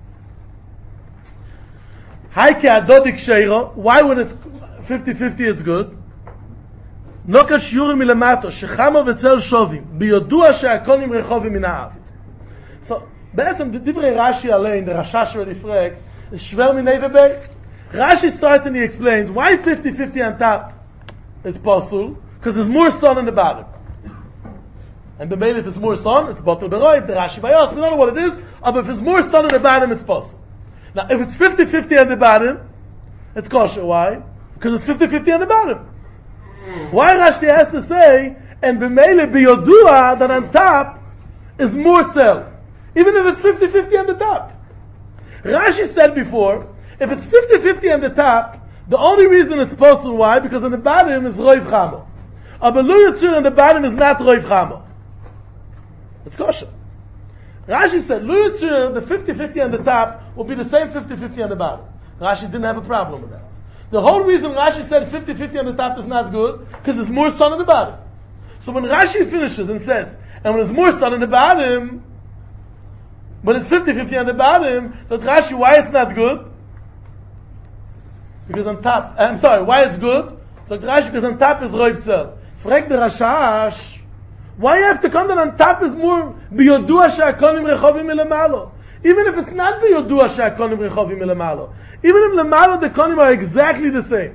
Haike adodik sheiro, why when it's fifty-fifty it's good? Nokat shiuri milemato, shechamo v'tzel shovim, biyodua she'akonim rechovim min ha'av. So, בעצם, דברי Rashi allein, the Rashash v'nifrek, is shver minei v'bei. Rashi starts and he explains, why fifty-fifty on top is possible? Because there's more sun on the bottom. And the male, if it's more sun, it's bottle beroid, the Rashi Bayos, we don't know what it is, but if it's more sun on the bottom, it's possible. Now, if it's fifty-fifty on the bottom, it's kosher. Why? Because it's fifty-fifty on the bottom. Why Rashi has to say, and b'meile biyodua, that on top is more tzel, even if it's fifty-fifty on the top. Rashi said before, if it's fifty-fifty on the top, the only reason it's possible, why? Because on the bottom is roiv chamo. Aber lo yitzur on the bottom is not roiv chamo. It's kosher. Rashi said, Lu Yitzur, the fifty-fifty on the top will be the same fifty-fifty on the bottom. Rashi didn't have a problem with that. The whole reason Rashi said fifty-fifty on the top is not good, because there's more sun on the bottom. So when Rashi finishes and says, and when there's more sun on the bottom, when it's fifty-fifty on the bottom, so Rashi, why it's not good? Because on top, I'm sorry, why it's good? So Rashi, because on top is Roiv Tzel. Frag the Rashash, why you have to come that on top is more biyodua she'akonim rechovim milemalo? Even if it's not biyodua she'akonim rechovim milemalo. Even if lemalo the konim are exactly the same.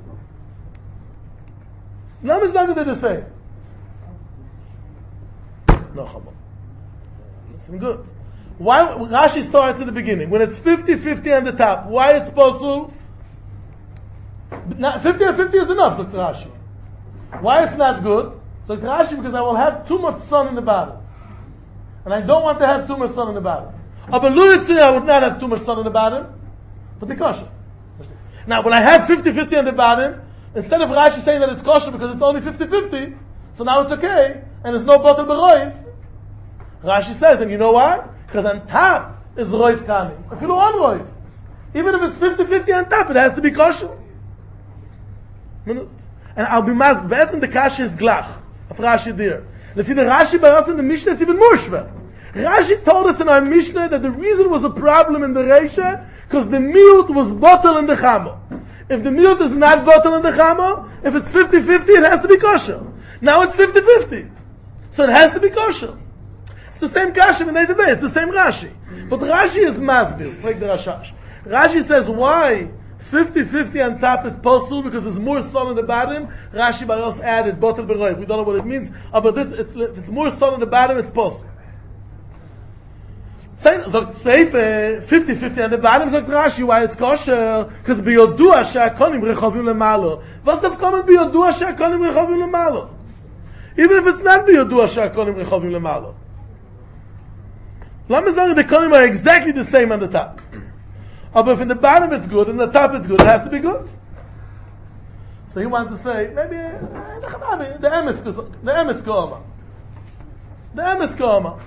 Not exactly they're the same. No chabon. Listen good. Why Rashi starts at the beginning. When it's fifty-fifty on the top, why it's possible? Not, fifty and fifty is enough, says Rashi. Why it's not good? So Rashi, because I will have too much sun in the bottom. And I don't want to have too much sun in the bottom. Aber Lu Yitzur, I would not have too much sun in the bottom, but be kosher. Now, when I have fifty-fifty on the bottom, instead of Rashi saying that it's kosher because it's only fifty-fifty, so now it's okay, and there's no bottle beroiv, Rashi says, and you know why? Because on top is roiv coming. If you don't want roiv, even if it's fifty-fifty on top, it has to be kosher. And I'll be mas, be'etzem the kasha is glach. Of Rashi there. If the Rashi by us in the Mishnah, it's even more shver. Rashi told us in our Mishnah that the reason was a problem in the Reisha because the miut was bottle in the chamo. If the miyut is not bottle in the chamo, if it's fifty-fifty, it has to be kosher. Now it's fifty-fifty. So it has to be kosher. It's the same kasha in the debate, it's the same Rashi. But Rashi is masbir, it's like the Rashash. Rashi says why fifty-fifty on top is posel, because there's more sun on the bottom. Rashi by us added bottle beroy. We don't know what it means. Uh, but this, it's, if it's more sun on the bottom, it's posel. Sagt Seife, fifty-fifty on the bottom, sagt Rashi, why it's kosher? Because biyodua she'akonim rechovim lemalo. Was darf kommen biyodua she'akonim rechovim lemalo? Even if it's not biyodua she'akonim rechovim lemalo. Let me say the konim are exactly the same on the top. But if in the bottom it's good and the top it's good, it has to be good. So he wants to say, maybe, the emes the emes koma. The emes koma.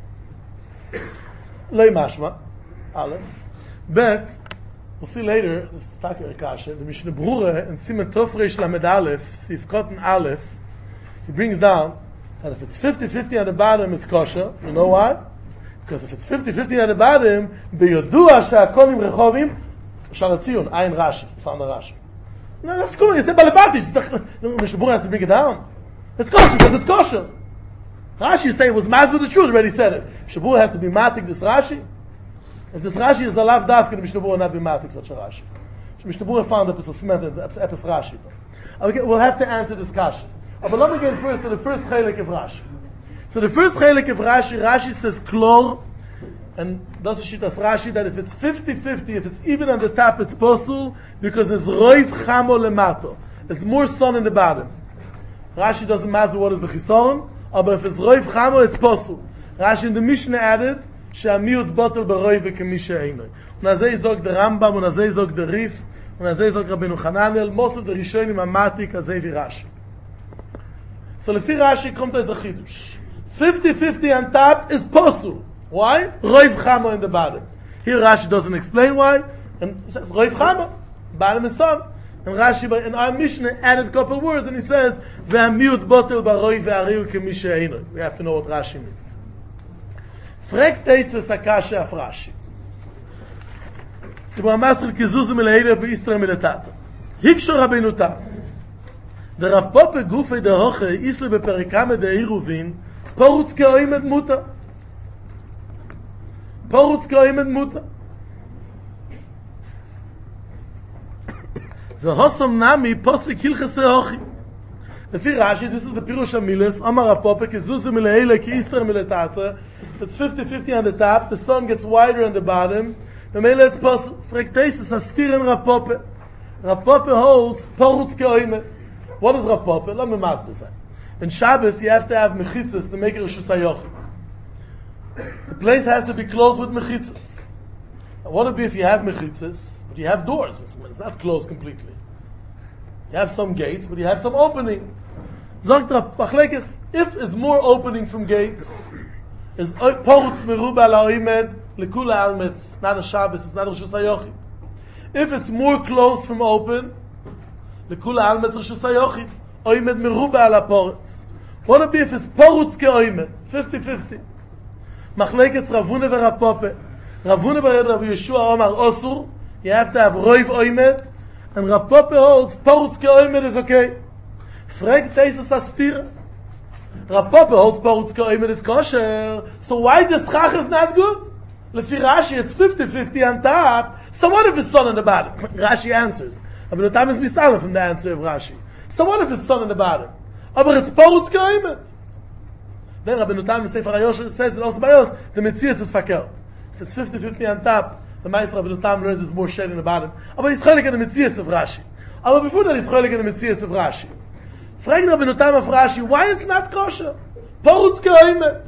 Lei mashma, Aleph. Bet, we'll see later, this is Takir Kasha, the Mishnah Brura in Siman Tofresh Lamed Aleph, Sif Kotten Aleph, he brings down that if it's fifty-fifty on the bottom, it's kosher. You know why? Because if it's fifty-fifty at the bottom, biyodua she'akonim rechovim, Shara Tzion, Ayin Rashi, found the Rashi. No, that's cool. You said balabatish. Mishnah Brura has to bring it down. It's kosher because it's kosher. Rashi say it was masbir the truth. Already said it. Mishnah Brura has to be matik this Rashi. If this Rashi is a lav daf, can Mishnah Brura not be matik such a Rashi? Mishnah Brura found up as a cement, epis Rashi. We'll have to answer this question. But let me get first to the first chelik of Rashi. So the first chelik of Rashi, Rashi says klor, and that's the shit as Rashi, that if it's fifty-fifty, if it's even on the top, it's posel, because it's roiv chamo lemato. There's more sun in the bottom. Rashi doesn't matter what is the chisaron, but if it's roiv chamo, it's posel. Rashi in the Mishnah added, she'amiut botel beroiv v'kemi she'einoi. Und azay zog the Rambam, and azay zog the Rif, and azay zog Rabbeinu Hananel, most of the Rishonim are matik, azay vi Rashi. So lefi Rashi kommt as a chidush. fifty-fifty on top is posel. Why? Roiv chamo in the bottom. Here Rashi doesn't explain why, and it says roiv chamo, bottom is sun. And Rashi in our Mishnah added a couple words, and he says ve'amiut botel baroiv ve'ariu kemi she'einoi. We have to know what Rashi means. Frek teises akasha af Rashi. Tibra masr kizuz mileile be'istra miletata. Hiksho Rabbeinu Tam. Der Rav Poppe Gufei der Hoche isle beperikame der Iruvin Porutz keoimet muta. Porutz keoimet muta. V'hosom nami posik hilchese hochi. Lefi Rashi, this is the Pirush HaMiles, Amar Rav Poppe, kizuzi mileile ki ister miletatze. If it's fifty-fifty on the top, the sun gets wider on the bottom, the mele it's posik. Frektesis hastiren Rav Poppe. Rav Poppe holds porutz keoimet. What is Rav Poppe? Let me mask this. In Shabbos, you have to have mechitzas to make it Rishus HaYochid. The place has to be closed with mechitzas. Now, what would it be if you have mechitzas, but you have doors? It's not closed completely. You have some gates, but you have some opening. Zogt Rav Machlekes, if is more opening from gates, is porutz meruba al ha'oimed lekula almetz. Not a Shabbos, it's not a Rishus HaYochid. If it's more closed from open, lekula almetz Rishus HaYochid. Oimed meruba ala poretz. What would it be if it's porutz ke oimed? fifty-fifty. Machlekes Ravuna v'Rav Poppe. Ravuna v'Rav Yeshua Omar Osur. You have to have roiv oimed. And Rav Poppe holds porutz ke oimed is okay. Freg teises astira. Rav Poppe holds porutz ke oimed is kosher. So why the schach is not good? Lefi Rashi, it's fifty-fifty on top. So what if it's sun on the bottom? Rashi answers. But the time is misalem from the answer of Rashi. So what if it's sun in the bottom? Aber it's porutz keoimet. Then Rabbeinu Tam in Sefer HaYosher says in Os Bayos, the Metzias is fakelt. If it's fifty-fifty on top, the Ma'aser Rabbeinu Tam learns there's more shade in the bottom. Aber he's cholik in the Metzias of Rashi. Aber before that he's cholik in the Metzias of Rashi. Frag Rabbeinu Tam of Rashi, why it's not kosher? Porutz keoimet.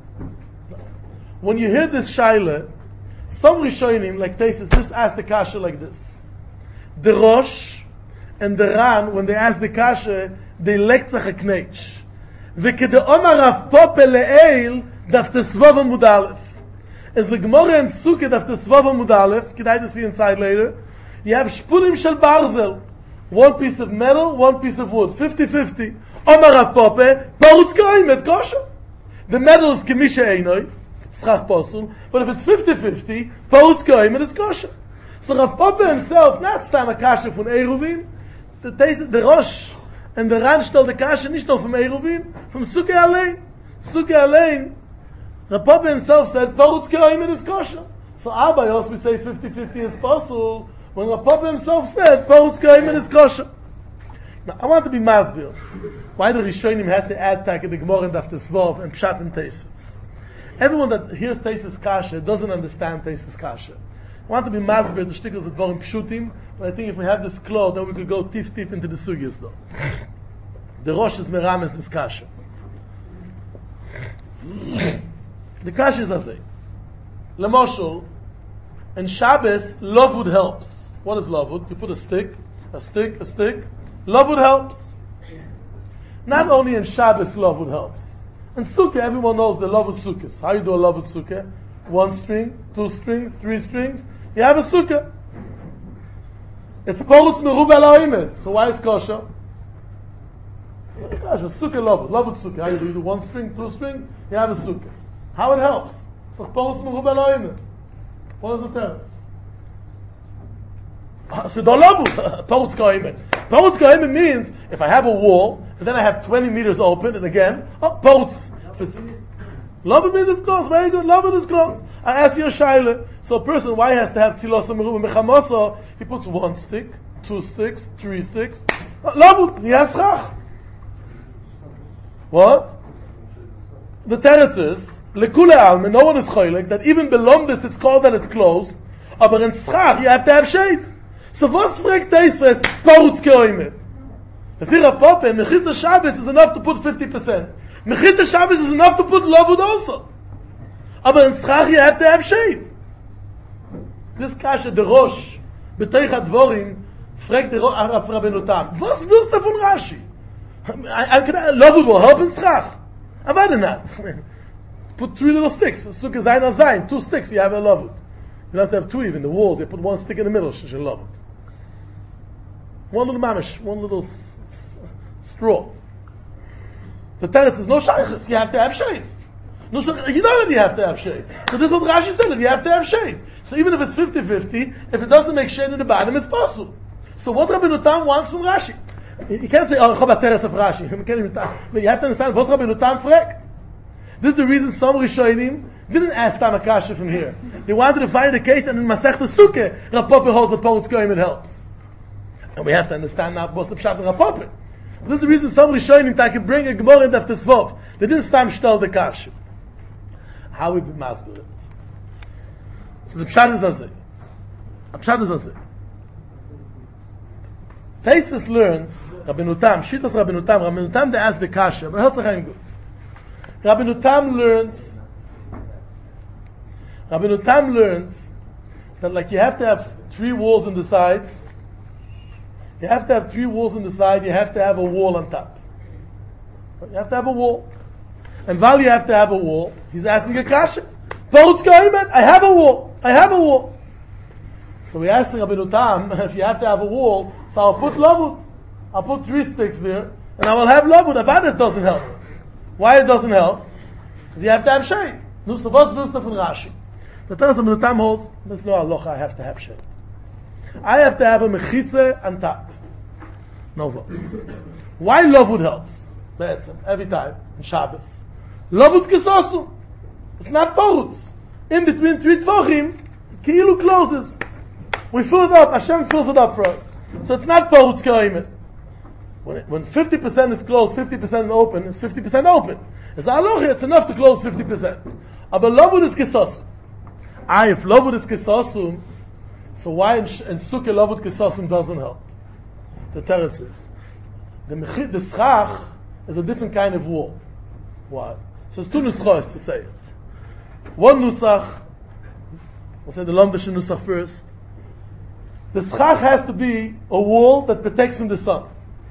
When you hear this shaila, some Rishonim, like Tesis, just ask the kasha like this. The Rosh and the Ran, when they ask the kasha, they lektzach a knetch. V'kede Omar Rav Poppe le'eil, daf tesvov amud aleph. As the Gemara in Sukkah daf tesvov amud aleph, kedai to see inside later, you have shpulim shel barzel. One piece of metal, one piece of wood. fifty-fifty. Omar Rav Poppe, porutz keoimet kosher. The metal is kemisha einoi, it's pschach posul, but if it's fifty-fifty, porutz keoimet is kosher. So Rav Papa himself, not stam a kasha from Eruvin, the, the Rosh and the Ran stell the kasha nicht nur from Eruvin, from Sukkah Alein. Sukkah Alein, Rav Papa himself said, Parutz Ke'oimed is kosher. So Abayos, we say fifty-fifty is possible, when Rav Papa himself said, Parutz Ke'oimed is kosher. Now, I want to be masbir. Why the Rishonim had to add tak the Gemara and Daf Tesvav and Pshat and Teisvitz. Everyone that hears Teisvitz Kasha doesn't understand Teisvitz Kasha. I want to be masbir, the shtickles that Dvorim Pshutim, but I think if we have this claw, then we could go tif tif into the sugyas though. The Rosh is Merames this Kasha. The Kasha is Azay. Lemoshel, in Shabbos, Lovud helps. What is Lovud? You put a stick, a stick, a stick. Lovud helps. Not only in Shabbos, Lovud helps. In Sukkah, everyone knows the Lovud Sukkahs. How you do a Lovud Sukkah? One string, two strings, three strings. You have a Sukkah. It's Porutz Merub El Ha'omed. So why is kosher? It's kosher. Sukkah Lovud. Lovud Sukkah. How you do? You do one string, two string, you have a Sukkah. How it helps? It's Porutz Merub El Ha'omed. What is the terms? So don't love Porutz Ke'oimed. Porutz Ke'oimed means if I have a wall and then I have twenty meters open and again, oh, Porutz. Love means it's close. Very good. Love is close. I ask you a shaila. So a person, why he has to have tzilos meruba mechamoso? He puts one stick, two sticks, three sticks. Love he has schach. What? The teretz is lekule alme. No one is choylek that even below this it's called that it's closed. Aber in schach you have to have shade. So was fragt Teisves Porutz Ke'oimed? The Fira Pope, Mechita Shabbos is enough to put fifty percent. Mechita Shabbos is enough to put Lovud also. Aber in Schach you have to have shade. This Kasha, the Rosh, B'teich HaDvorim, fragt the Rav Rabbeinu Tam, was willst du von Rashi? Lovud will help in Schach. Aber not. Put three little sticks. Sukkah Zayin or Zayin. Two sticks, you have a Lovud. You don't have to have two even. The walls, they put one stick in the middle, she should love it. One little mamish, one little s- s- straw. The teretz is no shaykhs, you have to have shade. No, so you already have to have shade. So this is what Rashi said, that you have to have shade. So even if it's fifty-fifty, if it doesn't make shade in the bottom, it's possible. So what Rabbeinu Tam wants from Rashi? You can't say, oh, Chobat teretz of Rashi. But you have to understand, what's Rabbeinu Tam frek? This is the reason some Rishonim didn't ask Tam Akasha from here. They wanted to find a case, and in Masech Sukkah, Rav Papa holds the Porutz Ke'oimed helps. And we have to understand now what's the pshat of Rav Papa. This is the reason some Rishonim can bring a Gemara and Daf Tesvav. They didn't stam shtel the Kasha. How we be masbir it? So the pshat is azay. The pshat is azay. Taisus learns, Rabbeinu Tam, Shitas Rabbeinu Tam, Rabbeinu Tam they ask the Kasha, but how's it good? Rabbeinu Tam learns Rabbeinu Tam learns that like you have to have three walls on the sides, you have to have three walls on the side, you have to have a wall on top. You have to have a wall. And while you have to have a wall, he's asking a kasha. Porutz Ke'oimed, I have a wall. I have a wall. So we asked Rabbeinu Tam, if you have to have a wall, so I'll put Lovud. I'll put three sticks there, and I will have Lovud. About it doesn't help. Why it doesn't help? Because you have to have shade. No, so what's willst du von Rashi? The Teretz Rabbeinu Tam holds, there's no halacha, I have to have shade. I have to have a mechitze on top. No votes. Why Lovud helps? Every time, in Shabbos. Lovud Kesosu. It's not Porutz. In between three Tvochim, Ki'ilu closes. We fill it up, Hashem fills it up for us. So it's not Porutz Ke'oimed. When, it, when fifty percent is closed, fifty percent open, it's fifty percent open. It's aloha, it's enough to close fifty percent. But Lovud is Kesosu. Ah, if Lovud is Kesosu, so why in, in Sukkah Lovud Kesosu doesn't help? The teretz is. The, the schach is a different kind of wall. Why? So it's two nuschos to say it. One nusach, we'll say the Lomdish nusach first. The schach has to be a wall that protects from the sun.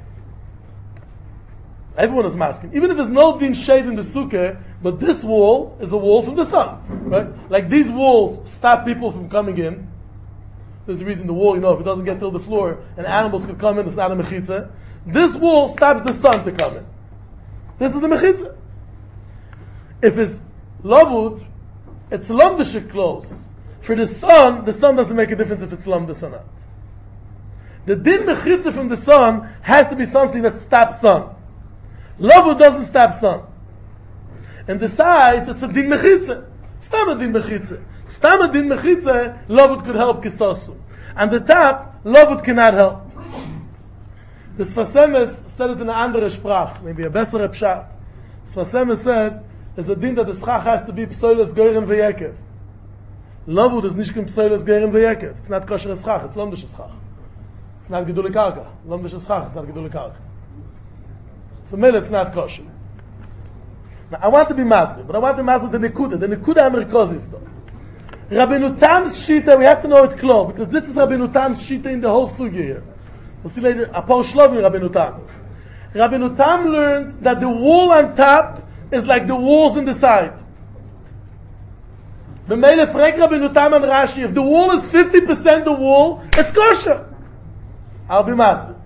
Everyone is masking. Even if there's no din shade in the sukkah, but this wall is a wall from the sun. Right? Like these walls stop people from coming in. There's the reason the wall, you know, if it doesn't get till the floor, and animals could come in, it's not a mechitza. This wall stops the sun to come in. This is the mechitza. If it's lavud, it's lomdishik close. For the sun, the sun doesn't make a difference if it's lumdus or not. The din mechitza from the sun has to be something that stops sun. Lavud doesn't stop sun. And the sides, it's a din mechitza. Stam a din mechitza. Stam a din mechitza, lavud could help kisosu. And the top, lavud cannot help. The Sfas Emes said it in an andere sprach, maybe a bessere pshat. Sfas Emes said, there's a din that the schach has to be psoiles goyren v'yekev. Lavud is nicht kein psoiles goyren v'yekev. It's not kosher schach, it's lomdish schach. It's not gedule karka. Lomdish schach, it's not gedule karka. So maybe it's not kosher. Now I want to be masber, but I want to master the nekuda. The nekuda amerikozis though. Rabbeinu Tam's shita, we have to know it clear, because this is Rabbeinu Tam's shita in the whole sugya here. We'll see later, a par shlovim Rabbeinu Tam. Rabbeinu Tam learns that the wall on top is like the walls in the side. B'meile frek Rabbeinu Tam and Rashi, if the wall is fifty percent the wall, it's kosher. I'll be masber.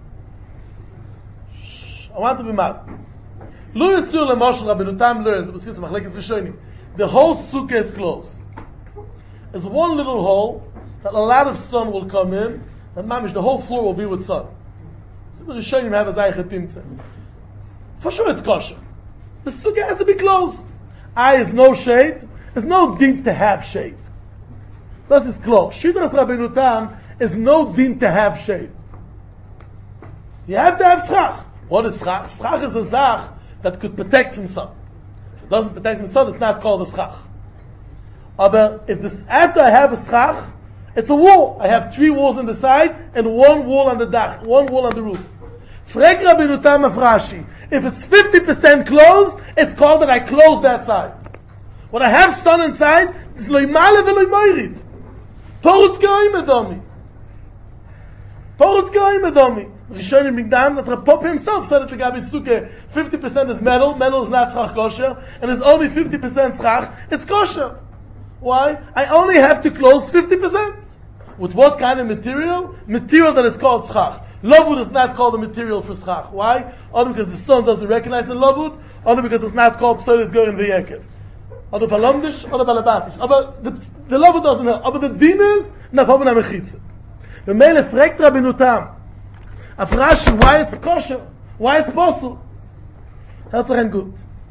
I want to be masber. Lo yitzur lemoshel Rabbeinu Tam learns, we'll see it's machlekes rishonim, the whole sukkah is closed. There's one little hole that a lot of sun will come in, and mamish, the whole floor will be with sun. So the Rishonim have a zaychet timtze. For sure it's kosher. The sukkah has to be closed. Eye is no shade. There's no din to have shade. Das is close. Shidas Rabbeinu Tam is no din to have shade. You have to have schach. What is schach? Schach is a zach that could protect from sun. If it doesn't protect from sun, it's not called a schach. But if this, after I have a schach, it's a wall. I have three walls on the side and one wall on the dach, one wall on the roof. Frek Rabbeinu Tam of Rashi. If it's fifty percent closed, it's called that I close that side. When I have sun inside, it's loy male veloy moirid. Porutz geoim edomi. Porutz geoim edomi. Rishonim Migdam, that Rav Papa himself said it to Gabi Sukkah, fifty percent is metal, metal is not schach kosher, and it's only fifty percent schach, it's kosher. Why? I only have to close fifty percent. With what kind of material? Material that is called schach. Lavud is not called a material for schach. Why? Only because the sun doesn't recognize the lavud, only because it's not called psoilis goyren v'yekev. Oder palomdish, oder balabatish. But the, the lavud doesn't help. But the din is, na hoben am echitze. The mele fragt Rabbeinu Tam, af Rashi, why it's kosher? Why it's possible? Hört sich ein gut.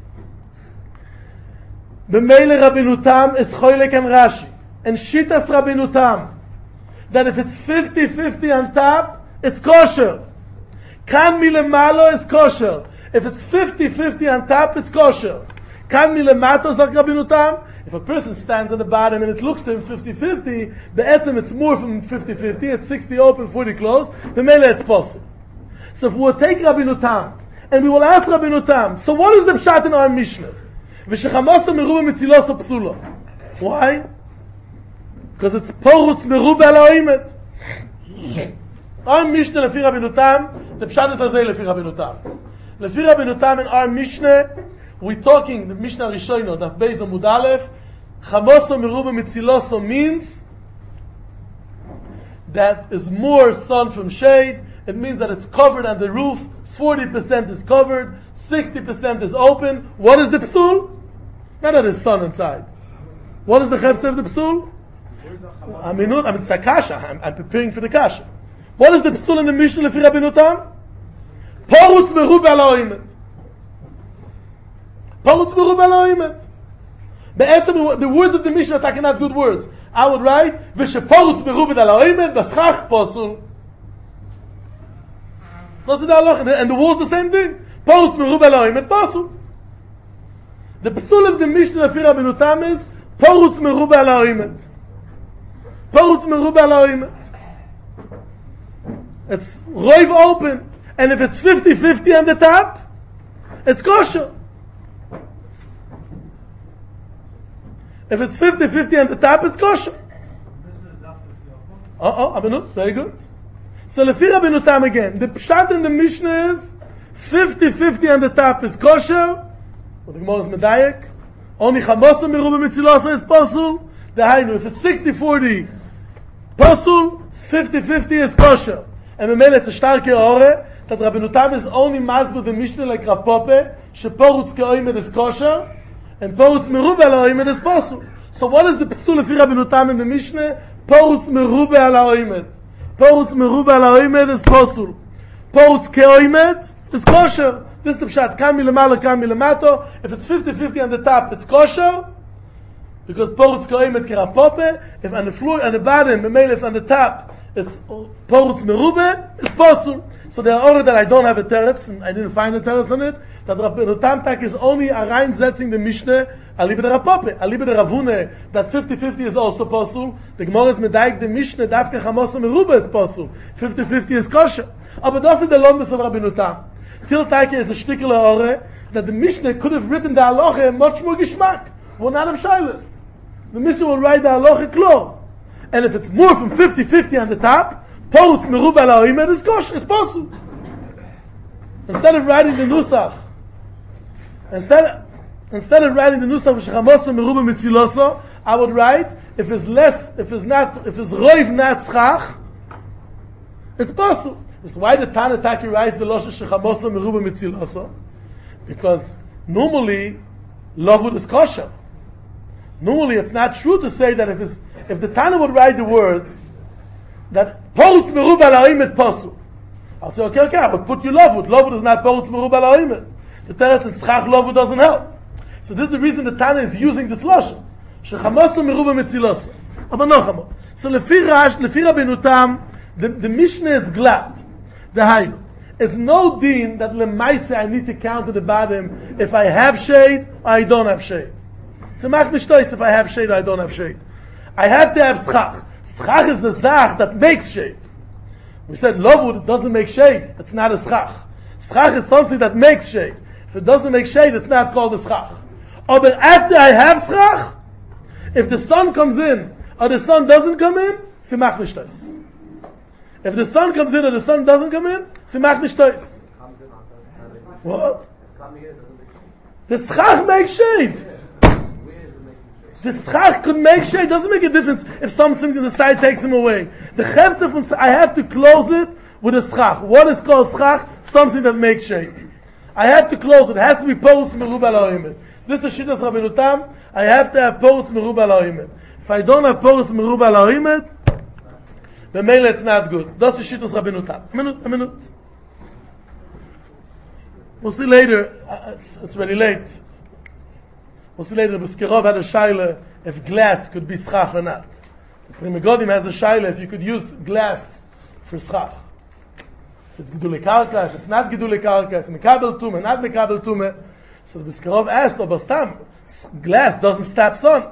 The mele Rabbeinu Tam is choylek and Rashi. And shitas Rabbeinu Tam, that if it's fifty-fifty on top, it's kosher. Kan milemalo is kosher. If it's fifty-fifty on top, it's kosher. Kan milemato, sagt Rabbeinu Tam, if a person stands on the bottom and it looks to him fifty-fifty, be'etzem it's more from fifty-fifty, it's sixty open, forty closed, the mele it's possible. So if we will take Rabbeinu Tam, and we will ask Rabbeinu Tam, so what is the pshat in our Mishnah? V'shechamosa meruba mitziloso psulo. Why? Because it's porutz meruba ala'imet. Our Mishnah lefi Rabbeinu Tam, the pshat is azay lefi Rabbeinu Tam. Lefi Rabbeinu Tam in our Mishnah, we're talking, the Mishnah Rishono, Daf Beis Amud Aleph, chamoso meruba mitziloso means that is more sun from shade. It means that it's covered on the roof, forty percent is covered, sixty percent is open. What is the psul? Not that there's sun inside. What is the chefse of the psul? I mean, I mean, it's a kasha. I'm, I'm preparing for the kasha. What is the psul in the Mishnah lefi Rabbeinu Tam? Porutz meruba ala'imet. Porutz meruba ala'imet. Be'etzem, the words of the Mishnah are talking not good words. I would write, v'sheporutz meruba ala'imet, b'schach posul. And the wall's the same thing. Porutz meruba ala'imet, posul. The psul of the Mishnah lefi Rabbeinu Tam is, porutz meruba ala'imet. Porutz meruba ala'imet. It's roiv open. And if it's fifty-fifty on the top, it's kosher. If it's fifty-fifty on the top, it's kosher. Oh, oh, Abinu, very good. So lefi Rabbeinu Tam again. The pshat in the Mishnah is fifty-fifty on the top is kosher. What the Gemara is medayek. Only chamosa meruba mitzilosa is pasul. Dahainu, if it's sixty-forty pasul, fifty-fifty is kosher. And the mele it's a starke ore that Rabbeinu Tam is only masbur the Mishnah like Rav Papa, she porutz ke'oimed is kosher, and porutz meruba ala'imed is pasul. So what is the psul of Rabbeinu Tam in the Mishnah? Porutz merube al ha'oimed. Porutz merube al ha'oimed is posul. Porutz ke'oimed is kosher. This is the pshat. Kam milamala, kam milamato. If it's fifty-fifty on the top, it's kosher. Because porutz ke'oimed kerapope. If on the floor, on the bottom, memele it's on the top, it's porutz merube, it's posul. So there are order that I don't have a teretz, and I didn't find a teretz on it, that Rabbeinu Tam Tak is only a reinsetzing the Mishnah alibe de Rapope, alibe de Ravune, that fifty-fifty is also posul. The Gemara is medaik the Mishnah, dafke chamoso merube is posul. fifty-fifty is kosher. Aber das ist der Londes of Rabbeinu Tam. Til Taike is a shtikele ore, that the Mishnah could have written the halacha much more geschmack. Will not have shilas. The Mishnah will write the halacha klor. And if it's more from fifty-fifty on the top, porutz merube al ha'oimed is kosher, it's posul. Instead of writing the nusach, instead instead of writing the nusach v'shechamoso merube mitziloso, I would write if it's less, if it's not, if it's roiv not schach, it's posul. It's why the Tana Taki writes the loshe shechamoso merube mitziloso, because normally lavud is kosher. Normally, it's not true to say that if it's, if the Tana would write the words that porutz merube al ha'oimed posul, I'll say, okay, okay, I would put you lavud. Lavud is not porutz merube al ha'oimed. The teretz and schach lavud doesn't help. So this is the reason the Tana is using this lashon. Shechamoso merube mitziloso. Aber noch einmal. So lefi Rash, lefi Rabbeinu Tam, the, the Mishnah is glad. The Hainu. It's no din that lemaise I need to count at the bottom if I have shade or I don't have shade. So mach nicht tois if I have shade or I don't have shade. I have to have schach. Schach is a zach that makes shade. We said lavud doesn't make shade. It's not a schach. Schach is something that makes shade. If it doesn't make shade, it's not called a schach. Or but after I have schach, if the sun comes in or the sun doesn't come in, simach nicht tois. If the sun comes in or the sun doesn't come in, simach nicht tois. What? The schach makes shade. The schach could make shade. It doesn't make a difference if something to the side takes him away. The chefza from I have to close it with a schach. What is called schach? Something that makes shade. I have to close it. It has to be porutz merube al ha'oimed. This is shittas Rabbeinu Tam. I have to have porutz merube al ha'oimed. If I don't have porutz merube al ha'oimed, then maybe it's not good. That's the shittas Rabbeinu Tam. A minute, a minute. We'll see later. Uh, it's, it's very late. We'll see later, B'skerov had a shaila if glass could be schach or not. Pri Megadim has a shaila if you could use glass for schach. If it's gedule karka, if it's not gedule karka, it's mekabel tume, not mekabel tume. So the B'skerov asked, oh, Bastam, glass doesn't stop sun.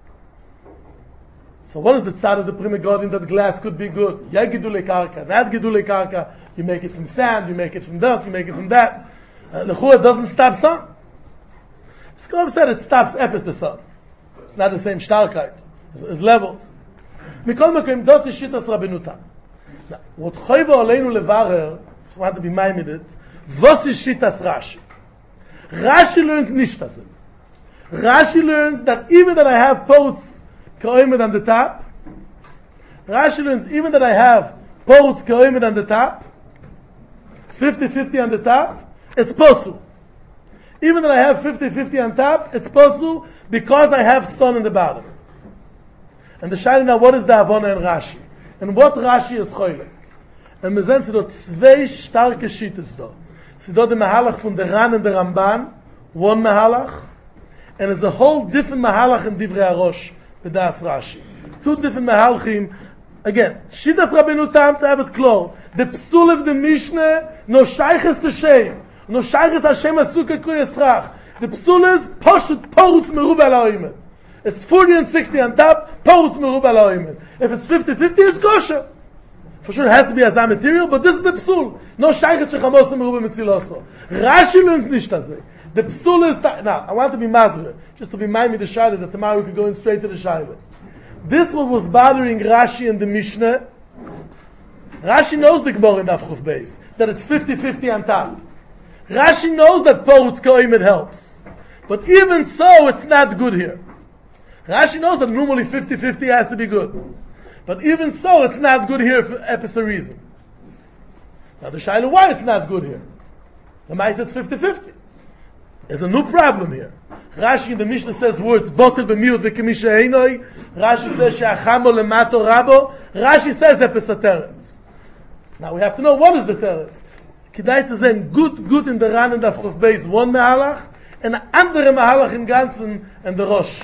So what is the tzad of the Pri Megadim that glass could be good? Yeah, gedule karka, not gedule karka. You make it from sand, you make it from dirt, you make it from that. Lechua doesn't stop sun. B'skerov said it stops epis the sun. It's not the same starkheit. It's, it's levels. Mikol mekim, das is shittas Rabbeinu Tam. Now, what choyva oleinu levarer, so I want to be minded, was is shittas Rashi? Rashi learns nishtazim. Rashi learns that even that I have porutz ke'oimed on the top, Rashi learns even that I have porutz ke'oimed on the top, fifty-fifty on the top, it's posul. Even that I have fifty-fifty on top, it's possible because I have sun in the bottom. And the shayla now, what is the Havana in Rashi? And what Rashi is choylek? And we sehen, sie dort zwei starke Shittas da. Sie dort the Mahalach von der Ran and the Ramban, one Mahalach, and there's a whole different Mahalach in Divrei HaRosh, with das Rashi. Two different Mahalachim. Again, Shittas Rabbeinu Tam to have it clear. The psul of the Mishnah, no shayches to shame. No shayches Hashem asuka kru yisrach. The psul is poshut porutz merube al ha'oimed. It's forty and sixty on top, porutz merube al ha'oimed. If it's fifty-fifty, it's kosher. For sure it has to be azam material, but this is the psul. No shayches shechamoso merube mitziloso. Rashi learns nicht azay. The psul is ta- now I want to be mazur, just to remind me the shayla that tomorrow we could go in straight to the shayla. This what was bothering Rashi in the Mishnah. Rashi knows the Gemara in Daf Chuf Beis that it's fifty-fifty on top. Rashi knows that porutz ke'oimed helps. But even so, it's not good here. Rashi knows that normally fifty-fifty has to be good. But even so, it's not good here for episode reason. Now the shayla why it's not good here. The Ma'aseh it's fifty-fifty. There's a new problem here. Rashi in the Mishnah says words, botel b'miut v'kemisha einoi. Rashi says, she'achamo lemato rabo. Rashi says, epes teretz. Now we have to know what is the teretz. Kidai zu sehen, gut, gut in der Ran and auf Chof Beis, one Mahalach, and andere Mahalach im Ganzen, and the Rosh.